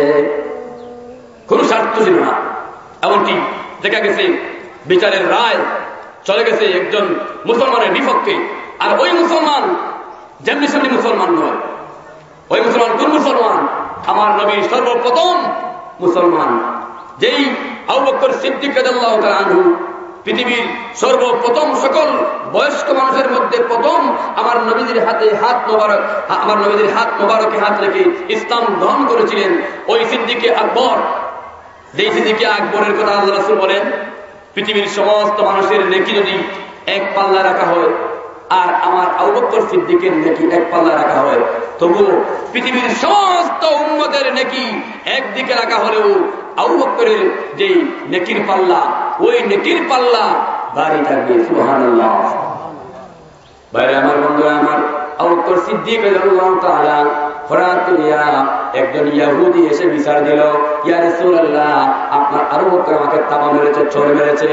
কোন স্বার্থ ছিল না। এমনকি দেখা গেছে বিচারের রায় চলে গেছে একজন মুসলমানের বিপক্ষে, আর ওই মুসলমান যেমনি সেমনি মুসলমান নয়। ওই মুসলমান কোন মুসলমান? আমার নবী সর্বপ্রথম মুসলমান, যেই আবু বকর সিদ্দিক রাদিয়াল্লাহু তাআলা আনহু পৃথিবীর সর্বপ্রথম সকল বয়স্ক মানুষের মধ্যে প্রথম আমার নবীদের হাতে হাত মোবারক আমার নবীদের হাত মোবারকে হাত রেখে ইসলাম গ্রহণ করেছিলেন ওই সিদ্দিকে আকবর। যেই সিদ্দিকে আকবরের কথা আল্লাহ রাসূল বলেন, পৃথিবীর সমস্ত মানুষের নেকি যদি এক পাল্লা রাখা হয় আর আমার আবু বকর সিদ্দিকের নেকি এক পাল্লা রাখা হয়, তবুও পৃথিবীর সমস্ত উম্মতের নেকি একদিকে রাখা হলেও আবু বকরের যে নেকির পাল্লা, ওই নেকির পাল্লা ভারী থাকবে। সুবহানাল্লাহ। ভাইরা আমার, বন্ধুরা আমার, আবু বকর সিদ্দিক রাদিয়াল্লাহু তাআলা ফরাত নিয়া একজন ইহুদি এসে বিচার দিল, ইয়া রাসূলুল্লাহ, আপনার আবু বকর আমাকে তাবা মেরেছে, চড় মেরেছে।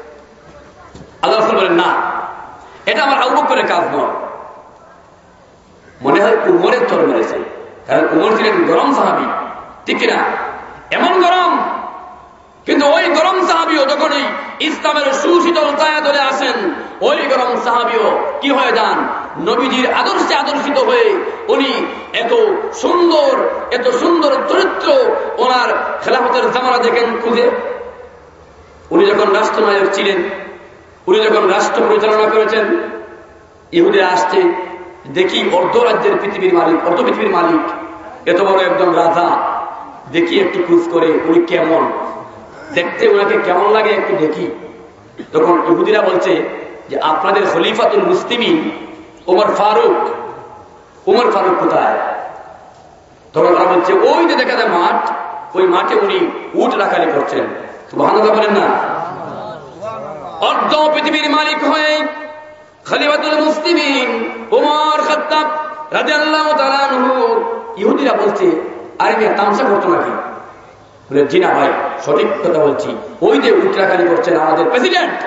আল্লাহ রাসূল বলেন, না, এটা আমার আবু বকরের কাজ নয়, মনে হয় উমরের চড় মেরেছে। কারণ উমর ছিলেন গরম সাহাবী, ঠিক না? এমন গরম, কিন্তু ওই গরম সাহাবীও যখন এই ইসলামের সুশীতল ছায়া ধরে আসেন, ওই গরম সাহাবীও কি হয়ে যান? নবীজির আদর্শে আদর্শিত হয়ে উনি এত সুন্দর এত সুন্দর চরিত্র ওনার খেলাফতের জামানা দেখেন খুঁজে। উনি যখন রাষ্ট্রনায়ক ছিলেন, উনি যখন রাষ্ট্র পরিচালনা করেছেন, ইহুদিরা আসছে, দেখি অর্ধ রাজ্যের পৃথিবীর মালিক, অর্ধ পৃথিবীর মালিক, এত বড় একজন রাজা, দেখি একটু খোঁজ করে উনি কেমন দেখতে, ওনাকে কেমন লাগে একটু দেখি। তখন ইহুদিরা বলছে যে আপনাদের খলিফাতুল মুসলিমিন ওমর ফারুক, ওমর ফারুক কোথায়? তখন তারা বলছে ওই যে দেখা যায় মাঠ, ওই মাঠে উনি উট রাখালি করছেন। সুবহানাল্লাহ বলেন না? অর্ধ পৃথিবীর মালিক হয়ে খলিফাতুল মুসলিমিন ওমর খাত্তাব রাদিয়াল্লাহু তাআলা আনহু, ইহুদিরা বলছে আরে মিয়া তামসা করতো নাকি? বলে জি না ভাই, সঠিক কথা বলছি, ওই যে উট রাখালি করছেন আমাদের প্রেসিডেন্ট,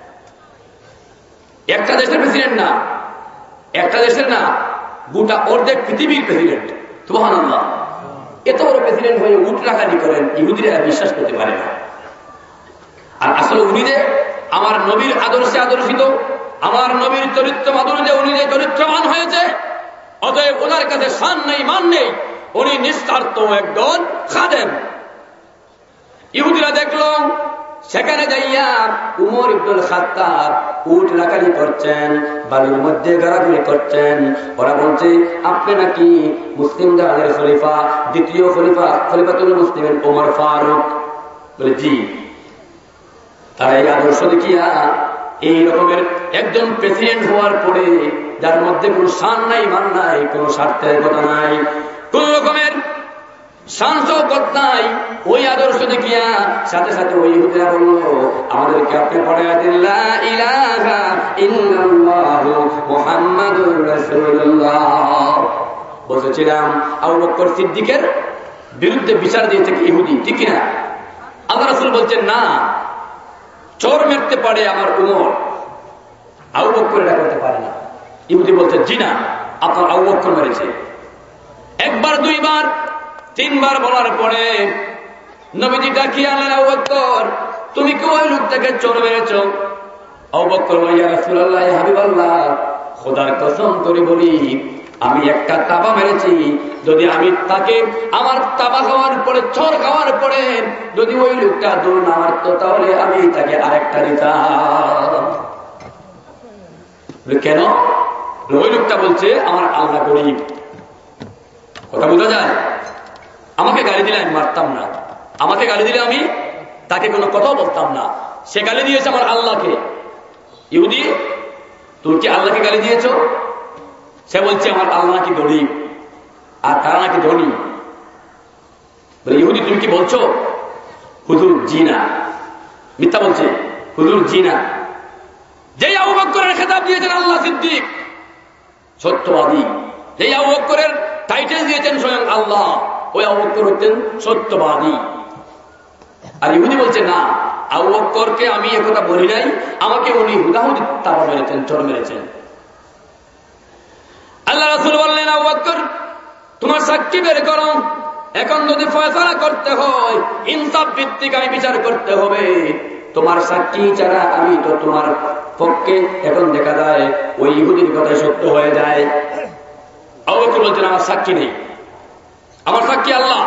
একটা দেশের প্রেসিডেন্ট না, একটা দেশের না, গোটা অর্ধেক পৃথিবীর প্রেসিডেন্ট। সুবহানাল্লাহ। এত বড় প্রেসিডেন্ট হয়ে উট রাখালি করেন, ইহুদিরা বিশ্বাস করতে পারে না। আর আসলে উনি যে আমার নবীর আদর্শে আদর্শিত, আমার নবীর চরিত্র মাধুর্যে উনি যে চরিত্রবান হয়েছে, অতএব ওনার কাছে শান নেই, মান নেই, উনি নিঃস্বার্থ একজন খাদেম। ইহুদিরা দেখল সেখানে যাইয়া উমর ইবনুল খাত্তাব উট রাখালি করছেন, বালুর মধ্যে গাড়াগুলি করছেন। ওরা বলছে আপনি নাকি মুসলিম জাহানের খলিফা, দ্বিতীয় খলিফা, খলিফাতুল মুসলিমিন ওমর ফারুক। বলে জি। তারা এই আদর্শ দেখিয়া এই রকমের একজন প্রেসিডেন্ট হওয়ার পরে, যার মধ্যে কোন শান নাই, মান নাই, কোন স্বার্থের কথা নাই, কোন রকমের শান শওকত নাই, ওই আদর্শ দেখিয়া সাথে সাথে ওই ইহুদিরা বলল, আমাদেরকে আপনি পড়াইয়া দিন লা ইলাহা ইল্লাল্লাহু মুহাম্মাদুর রাসূলুল্লাহ। বলেছিলাম আবু বকর সিদ্দিকের বিরুদ্ধে বিচার দিয়েছে কি ইহুদি, ঠিক কিনা? আল্লাহ রাসূল বলছেন না, চোর মারতে পারে আমার উমর, আবু বকর এটা করতে পারে না। ইহুদি বলছে জি না, আপনার আবু বকর মেরেছে। একবার দুইবার তিনবার বলার পরে নবীজি ডাকিয়ে আনলেন, আবু বকর তুমি কি ওই লোকটাকে চোর মেরেছ? আবু বকর বলল, ইয়া রাসূলুল্লাহ, ইয়া হাবিবাল্লাহ, খোদার কসম করে বলি আমি একটা তাবা মেরেছি, যদি আমি তাকে আমার তাবা খাওয়ার পরে চোর খাওয়ার পরে যদি ওই লোকটা দৌড় না মারত তাহলে আমি তাকে আরেকটা দিতাম। কেন? ওই লোকটা বলছে আমার আল্লাহ গরিব। কথা বোঝা যায়? আমাকে গালি দিলে আমি মারতাম না, আমাকে গালি দিলে আমি তাকে কোনো কথাও বলতাম না। সে গালি দিয়েছে আমার আল্লাহকে। ইহুদি, তুমি কি আল্লাহকে গালি দিয়েছ? সে বলছে আমার আল্লাহ নাকি গরিব আর তারা নাকি ধনী। বলে ইহুদি তুমি কি বলছো? হুজুর জি না। মিথ্যা বলছে, হুজুর জি না। যেই আবু বকরের খেতাব দিয়েছেন আল্লাহ সিদ্দিক, সত্যবাদী, যেই আবু বকরের টাইটেল দিয়েছেন স্বয়ং আল্লাহ, ওই আবু বকর হচ্ছেন সত্যবাদী। আর ইহুদি বলছে না, আবু বকরকে আমি একথা বলি নাই, আমাকে উনি হুদাহুদি তাবা মেরেছেন, চোর মেরেছেন। আল্লাহ রাসূল বললেন, আবু বকর তোমার সাক্ষী বের করো। এখন যদি ফয়সালা করতে হয়, ইনসাফ ভিত্তিক আমি বিচার করতে হবে। তোমার সাক্ষী ছাড়া আমি তো তোমার পক্ষে, এখন দেখা যায় ওই ইহুদির কথাই সত্য হয়ে যায়। আবু বকর বলছেন আমার সাক্ষী নেই, আমার সাক্ষী আল্লাহ।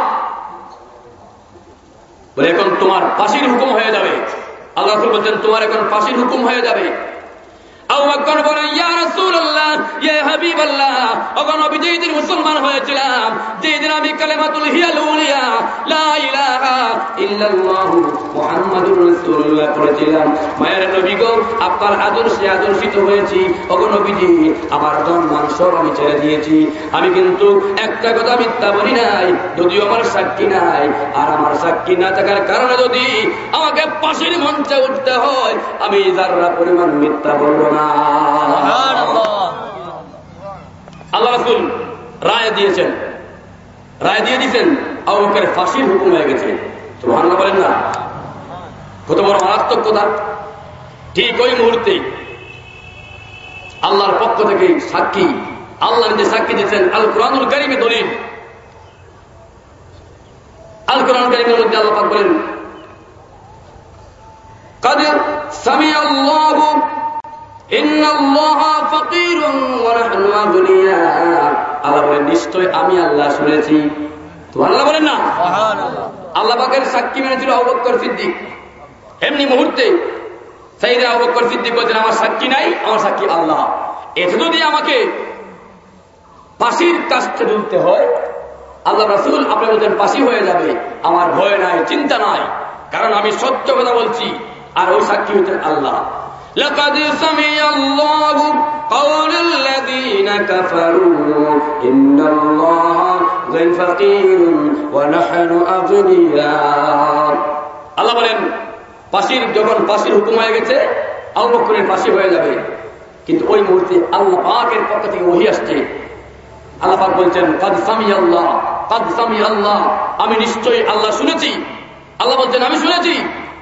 বলে এখন তোমার ফাঁসির হুকুম হয়ে যাবে। আল্লাহ রাসূল বলছেন তোমার এখন ফাঁসির হুকুম হয়ে যাবে। আবু বকর বলেন, ইয়া রাসূলুল্লাহ, ইয়া হাবিবাল্লাহ, ওগো নবী, যেই দিন মুসলমান হয়েছিলাম, যেই দিন আমি কালেমাতুল হিয়াল উলিয়া লা ইলাহা ইল্লাল্লাহু মুহাম্মাদুর রাসূলুল্লাহ পড়েছিলাম, মায়ের নবী গো আপনার আদর্শে আদর্শিত হয়েছি। ওগো নবীজি, আমার ধন মান সব আমি ছেড়ে দিয়েছি, আমি কিন্তু একটা কথা মিথ্যা বলি নাই, যদিও আমার সাক্ষী নাই। আর আমার সাক্ষী না থাকার কারণে যদি আমাকে ফাঁসির মঞ্চে উঠতে হয়, আমি যারা পরিমাণ মিথ্যা বলবো না। আল্লাহ রাসূল রায় দিয়েছেন, রায় দিয়ে দিয়েছেন, আবু বকরের ফাঁসির হুকুম হয়ে গেছে। সুবহানাল্লাহ বলেন না? কত বড় মারাত্মক কথা! ঠিক ওই মুহূর্তে আল্লাহর পক্ষ থেকে সাক্ষী, আল্লাহ নিজে সাক্ষী দিচ্ছেন। আল কুরআনুল কারীমে দলিল, আল কুরআনুল কারীমের মধ্যে আল্লাহ পাক বলেন, قد سمع الله إن الله فقير ونحن أغنياء। আল্লাহ বলেন নিশ্চয় আমি আল্লাহ শুনেছি। সুবহানাল্লাহ বলেন না? সুবহানাল্লাহ। আল্লাহ পাকের সাক্ষী মেনেছিল আবু বকর সিদ্দিক। এমনি মুহূর্তে সাইয়েদনা আবু বকর সিদ্দিক বলেন আমার সাক্ষী নাই, আমার সাক্ষী আল্লাহ। এতে যদি আমাকে ফাঁসির কাছে ঝুলতে হয়, আল্লাহ রাসূল আপনি বলছেন ফাঁসি হয়ে যাবে, আমার ভয় নাই, চিন্তা নাই, কারণ আমি সত্য কথা বলছি। আর ওই সাক্ষী হচ্ছেন আল্লাহ। لقد سمع الله قول الذين كفروا إن الله غير فقير ونحن أغنياء। আল্লাহ বলেন ফাঁসির যখন ফাঁসির হুকুম হয়ে গেছে, আবু বকরের ফাঁসি হয়ে যাবে, কিন্তু ওই মুহূর্তে আল্লাহ পাকের পক্ষ থেকে ওহী আসছে। আল্লাহ পাক বলছেন قد سمع الله قد سمع الله, আমি নিশ্চয়ই আল্লাহ শুনেছি। আল্লাহ বলছেন আমি শুনেছি,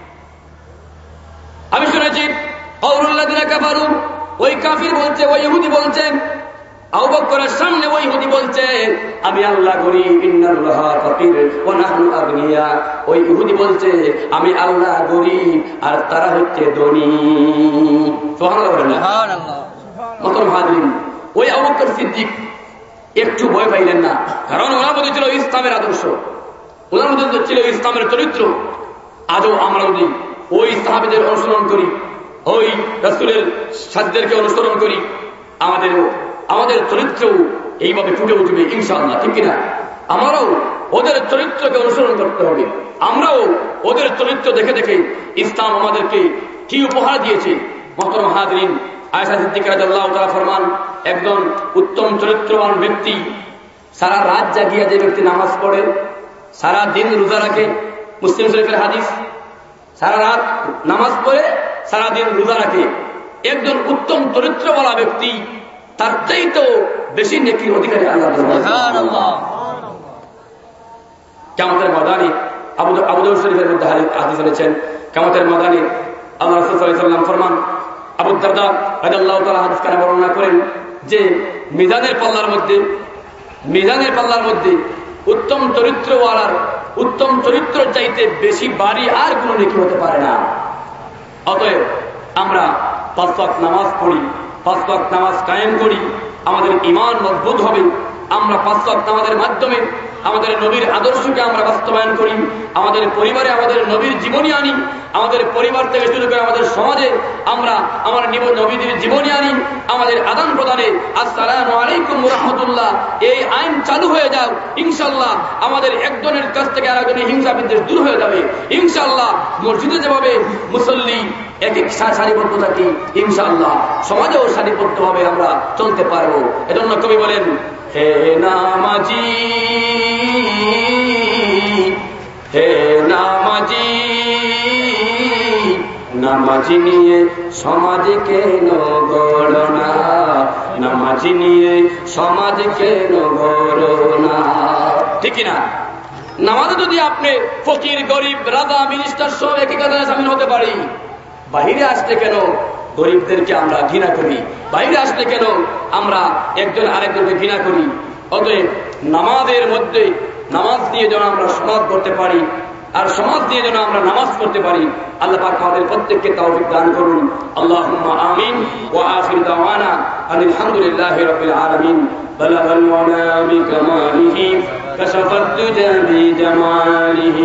আমি শুনেছি। কাউলুল্লাযিনা কাফারু, ওই কাফির বলছে, ওই ইহুদি বলছে, আবু বকরের সামনে ওই ইহুদি বলছে আমি আল্লাহ গরীব, ইন্নাল্লাহা ফাকির ওয়া নাহনু আগনিয়া। ওই ইহুদি বলছে আমি আল্লাহ গরীব আর তারা হচ্ছে ধনী। সুবহানাল্লাহ বলেন না? সুবহানাল্লাহ। মতন হাজিরিন, ওই আবু বকর সিদ্দিক একটু ভয় পাইলেন না, কারণ ওনার মধ্যে ছিল ইসলামের আদর্শ, ওনার মধ্যে ছিল ইসলামের চরিত্র। আজও আমরা যদি ওই সাহাবীদের অনুসরণ করি, ওই রাসূলের সাথীদেরকে অনুসরণ করি, আমাদের আমাদের চরিত্র এইভাবে ফুটে উঠবে ইনশাআল্লাহ, ঠিক কিনা? আমারও ওদের চরিত্রকে অনুসরণ করতে হবে। আমরাও ওদের চরিত্র দেখে দেখে ইসলাম আমাদেরকে কি উপহার দিয়েছে। মুহতারাম হাজিরিন, আয়েশা সিদ্দিকা রাদিয়াল্লাহু তাআলা ফরমান, একজন উত্তম চরিত্রবান ব্যক্তি, সারা রাত জাগিয়া যে ব্যক্তি নামাজ পড়ে, সারা দিন রোজা রাখে, মুসলিম শরীফের হাদিস, সারা রাত নামাজ পড়ে সারা দিন রোজা রাখে, একজন উত্তম চরিত্রওয়ালা ব্যক্তি তার চাইতেও বেশি নেকির অধিকারী আল্লাহ। কিয়ামতের ময়দানে আবু আবু দাউদ শরীফের মধ্যে হাদিস এনেছেন, কিয়ামতের ময়দানে আল্লাহ রাসূল সাল্লাল্লাহু আলাইহি ওয়াসাল্লাম ফরমান, আবু দারদা রাদিয়াল্লাহু তাআলা হাদিস কানে বর্ণনা করেন যে মিজানের পাল্লার মধ্যে মিজানের পাল্লার মধ্যে উত্তম চরিত্রওয়ালার উত্তম চরিত্র চাইতে বেশি বাড়ি আর কোনো নেকি হতে পারে না। অতএব আমরা পাঁচ ওয়াক্ত নামাজ পড়ি, পাঁচ ওয়াক্ত নামাজ কায়েম করি, আমাদের ঈমান মজবুত হবে। আমরা পাঁচ ওয়াক্ত নামাজের মাধ্যমে আমাদের নবীর আদর্শকে আমরা বাস্তবায়ন করি, আমাদের পরিবারে আমাদের নবীর জীবনী আনি, আমাদের পরিবার থেকে শুরু করে আমাদের সমাজে আমরা আমার নবীদের জীবনী আনি, আমাদের আদান প্রদানে আসসালামু আলাইকুম ওয়া রাহমাতুল্লাহ এই আইন চালু হয়ে যাও। ইনশাআল্লাহ আমাদের একজনের কাছ থেকে আরেকজনের হিংসা বিদ্বেষ দূর হয়ে যাবে। ইনশাআল্লাহ মসজিদে যেভাবে মুসল্লি এক এক সারিবদ্ধ থাকি, ইনশাআল্লাহ সমাজেও সারিবদ্ধভাবে আমরা চলতে পারবো। এজন্য কবি বলেন, হে নামাজি হে নামাজি নামাজি নিয়ে সমাজ কেন গড়না, নামাজি নিয়ে সমাজ কেন গড়না। ঠিক না? নামাজে যদি আপনি ফকির, গরিব, রাজা, মিনিস্টার সব একই কাতারে শামিল হতে পারি, বাহিরে আসতে কেন গরিবদেরকে আমরা ঘৃণা করি? বাইরে আসতে কেন আমরা একজন আরেকজনকে ঘৃণা করি? অতএব নামাজের মধ্যে নামাজ দিয়ে যেন আমরা সমাজ করতে পারি, আর সমাজ দিয়ে যেন আমরা নামাজ পড়তে পারি। আল্লাহ পাক আমাদের প্রত্যেককে তৌফিক দান করুন। আল্লাহুম্মা আমিন। ওয়া আখিরু দাওয়ানা আলহামদুলিল্লাহি রাব্বিল আলামিন। বালাগাল ওয়ালা বিকামালিহি কাশাফাত দুজা বিজামালিহি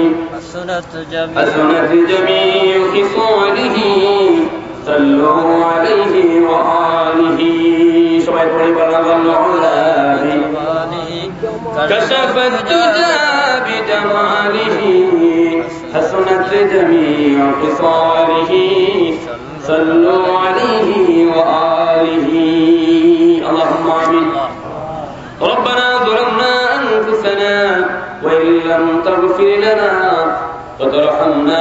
হাসানাত জামিউ খিসালিহি সাল্লু আলাইহি ওয়া আলিহি। সবাই পড়ি বালাগাল ওয়ালা বিকামালিহি কাশাফাত দুজা বিজামালিহি حسنت جميع خصاله صلوا عليه وآله اللهم آمين. ربنا ظلمنا أنفسنا وإن لم تغفر لنا وترحمنا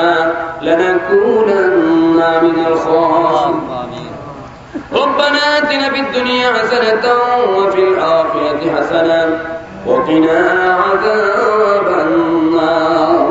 لنكونن من الخاسرين. ربنا آتنا في الدنيا حسنة وفي الآخرة حسنة وقنا عذاب النار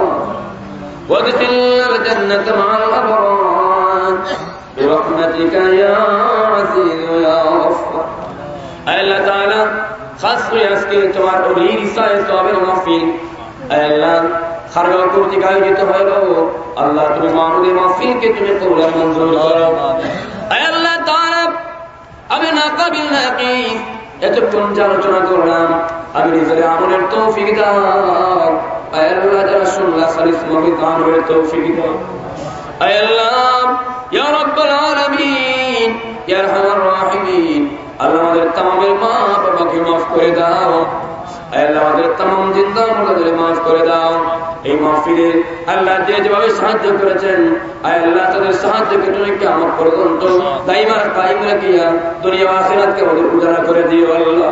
وادخلنا الجنة مع الأبرار برحمتك يا عزيز يا غفار. আল্লাহ তাআলা খাস করে আজকে তোমার অলির ইসায়ে সওয়াবের মাহফিল আল্লাহ খারগাঁও কর্তৃক আয়োজিত হলো, আল্লাহ তুমি মাহমুদের মাহফিলকে তুমি কবুল মঞ্জুর করো। আল্লাহ তাআলা আমি নাকাবিল নাকিস এতক্ষণ যে আলোচনা করলাম, আমি নিজের আমলের তৌফিক দাও। আল্লাহ যারা শুনলা সালিস মহিত আমলের তৌফিক দাও। আল্লাহ ইয়া রাব্বাল আলামিন ইয়া আরহামার রাহিমিন। আল্লাহ আমাদের তামামের মা বাবাকে মাফ করে দাও। আল্লাহ আমাদের তামাম জিন্দা মুর্দাদের মাফ করে দাও। এই মাহফিলে আল্লাহ যে যেভাবে সাহায্য করেছেন, আল্লাহ তাদের সাহায্যকে তুমি কিয়ামত পর্যন্ত দাইমা কায়েম রাখিয়া দুনিয়া ও আখিরাতকে আমাদের উজাড়া করে দিও। আল্লাহ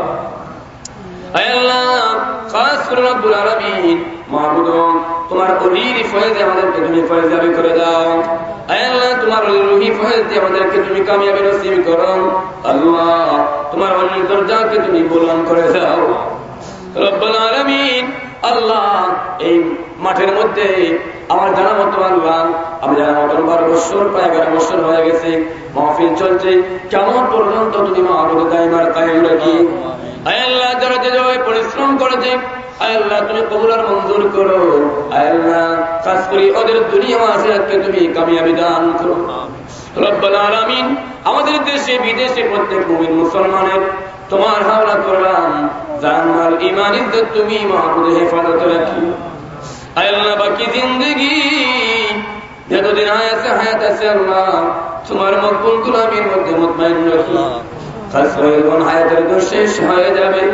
আল্লাহ খাস করে রব্বুল আলামিন মাহবুদ তোমার অলির ফয়েজে আমাদেরকে তুমি ফয়েজাবি করে দাও। আল্লাহ তোমার রুহি ফয়েজে আমাদেরকে তুমি কামিয়াবি নসিব করো। আল্লাহ তোমার অলির দরজাকে তুমি বুলন্দ করে দাও রব্বুল আলামিন। আল্লাহ এই মাঠের মধ্যে আমার জানা মতো আল্লাহ আমি জানা মতো বারো বছর প্রায় এগারো বছর হয়ে গেছে মাহফিল চলছে, কেমন পর্যন্ত তুমি মাহবুদ দাইমার কায়েম রাখি। আল্লাহ যারা যেভাবে পরিশ্রম করেছে আল্লাহ তুমি কবুল আর মঞ্জুর করো। আল্লাহ খাস করে ওদের দুনিয়া ও আখিরাতকে তুমি কামিয়াবি দান করো রব্বুল আলামিন। আমাদের দেশে বিদেশে প্রত্যেক মুমিন মুসলমানের তোমার হাওলা করলাম, জান মাল ঈমান ইজ্জত তুমি মাহবুদ হেফাজত রাখি। আল্লাহ বাকি জিন্দেগি যতদিন হায়াতে হায়াত আছে আল্লাহ তোমার মকবুল গোলামির মধ্যে মুতমাইন রাখি। খাস করে কোন হায়াতের তো শেষ হয়ে যাবে,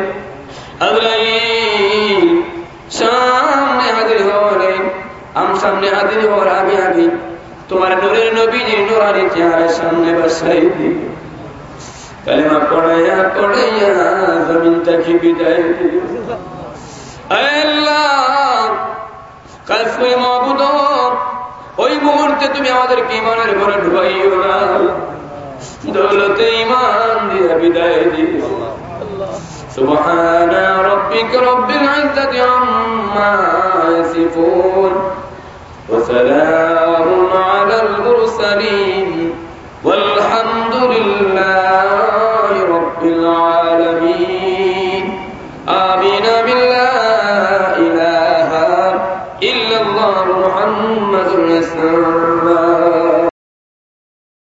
আল্লাহ সামনে হাজির হওয়ারে আম সামনে হাজির হওয়ার আগে আগে তোমার নূরের নবীজির নূরানি চেহারার সামনে বসাই দি। কালেমা পড়াইয়া পড়াইয়া জমিনটাকে বিদায় দিও। আল্লাহ কালসুই মাবুদ, ওই মুহূর্তে তুমি আমাদেরকে ইমানের ঘরে ঢুকাইও না, দৌলতে ইমান দিয়ে বিদায় দিও। সুবহানা রাব্বিকা রাব্বিল ইজ্জাতি আম্মা ইয়াসিফুন ওয়া সালাম